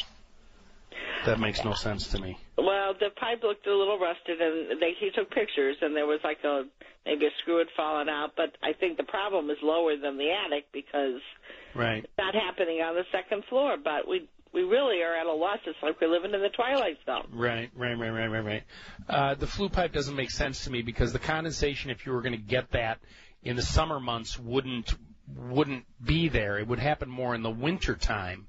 That makes no sense to me. Well, the pipe looked a little rusted, and they, he took pictures, and there was like a maybe a screw had fallen out. But I think the problem is lower than the attic because Right. it's not happening on the second floor. But we we really are at a loss. It's like we're living in the Twilight Zone. Right, right, right, right, right, right. Uh, the flue pipe doesn't make sense to me because the condensation, if you were going to get that in the summer months, wouldn't wouldn't be there. It would happen more in the winter time.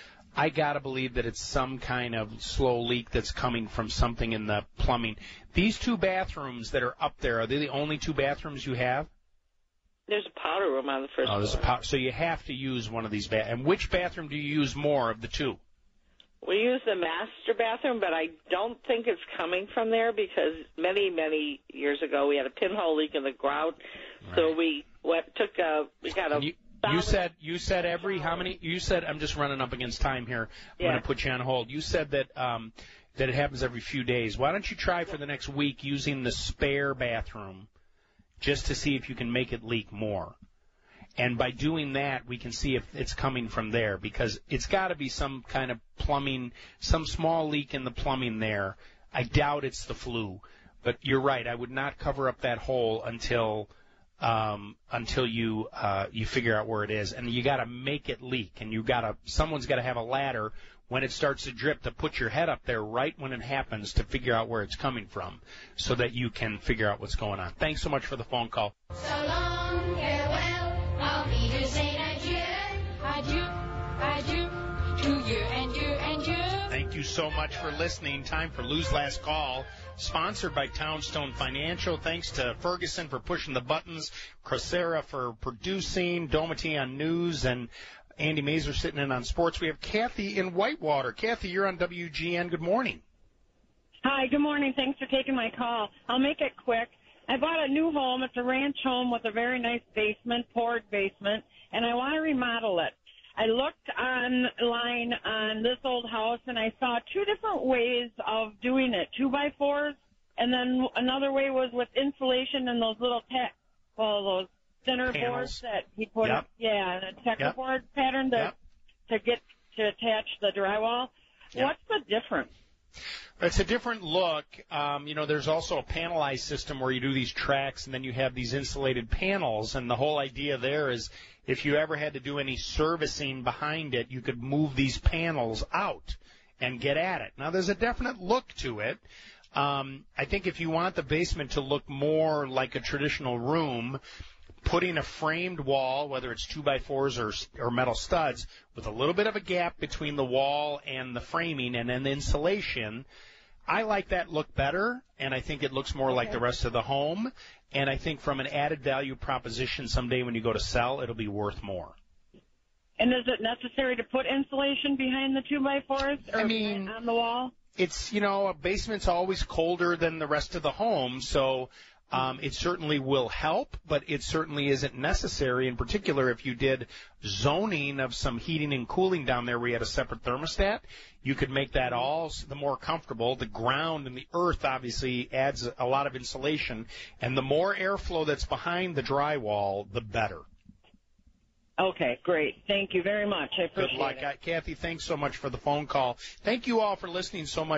I gotta believe that it's some kind of slow leak that's coming from something in the plumbing. These two bathrooms that are up there, are they the only two bathrooms you have? There's a powder room on the first Oh, there's a floor. pow- so you have to use one of these ba- And which bathroom do you use more of the two? We use the master bathroom, but I don't think it's coming from there because many, many years ago we had a pinhole leak in the grout. So we went, took a, we got a. You, you said you said every how many? You said I'm just running up against time here. I'm Yeah. going to put you on hold. You said that um, that it happens every few days. Why don't you try for the next week using the spare bathroom, just to see if you can make it leak more. And by doing that, we can see if it's coming from there because it's got to be some kind of plumbing, some small leak in the plumbing there. I doubt it's the flue, but you're right. I would not cover up that hole until. Um, until you uh, you figure out where it is, and you got to make it leak, and you got to someone's got to have a ladder when it starts to drip to put your head up there right when it happens to figure out where it's coming from, so that you can figure out what's going on. Thanks so much for the phone call. So long, farewell, I'll be to say adieu, adieu, adieu, to you and you and you. Thank you so much for listening. Time for Lou's Last Call, sponsored by Townstone Financial. Thanks to Ferguson for pushing the buttons, Cressera for producing, Domity on news, and Andy Mazer sitting in on sports. We have Kathy in Whitewater. Kathy, you're on W G N. Good morning. Hi, good morning. Thanks for taking my call. I'll make it quick. I bought a new home. It's a ranch home with a very nice basement, poured basement, and I want to remodel it. I looked online on this old house, and I saw two different ways of doing it, two by fours, and then another way was with insulation and those little ta- well, those thinner Panels. boards that he put, Yep. yeah, and a checkerboard Yep. pattern to Yep. to get to attach the drywall. Yep. What's the difference? It's a different look. Um, you know, there's also a panelized system where you do these tracks and then you have these insulated panels. And the whole idea there is if you ever had to do any servicing behind it, you could move these panels out and get at it. Now, there's a definite look to it. Um, I think if you want the basement to look more like a traditional room, putting a framed wall, whether it's two by fours or or metal studs, with a little bit of a gap between the wall and the framing and then the insulation, I like that look better, and I think it looks more like the rest of the home. And I think from an added value proposition, someday when you go to sell, it'll be worth more. And is it necessary to put insulation behind the two by fours or I mean, on the wall? It's, you know, a basement's always colder than the rest of the home, so um, it certainly will help, but it certainly isn't necessary. In particular, if you did zoning of some heating and cooling down there where you had a separate thermostat, you could make that all the more comfortable. The ground and the earth obviously adds a lot of insulation, and the more airflow that's behind the drywall, the better. Okay, great. Thank you very much. I appreciate Good luck. it. Kathy, thanks so much for the phone call. Thank you all for listening so much.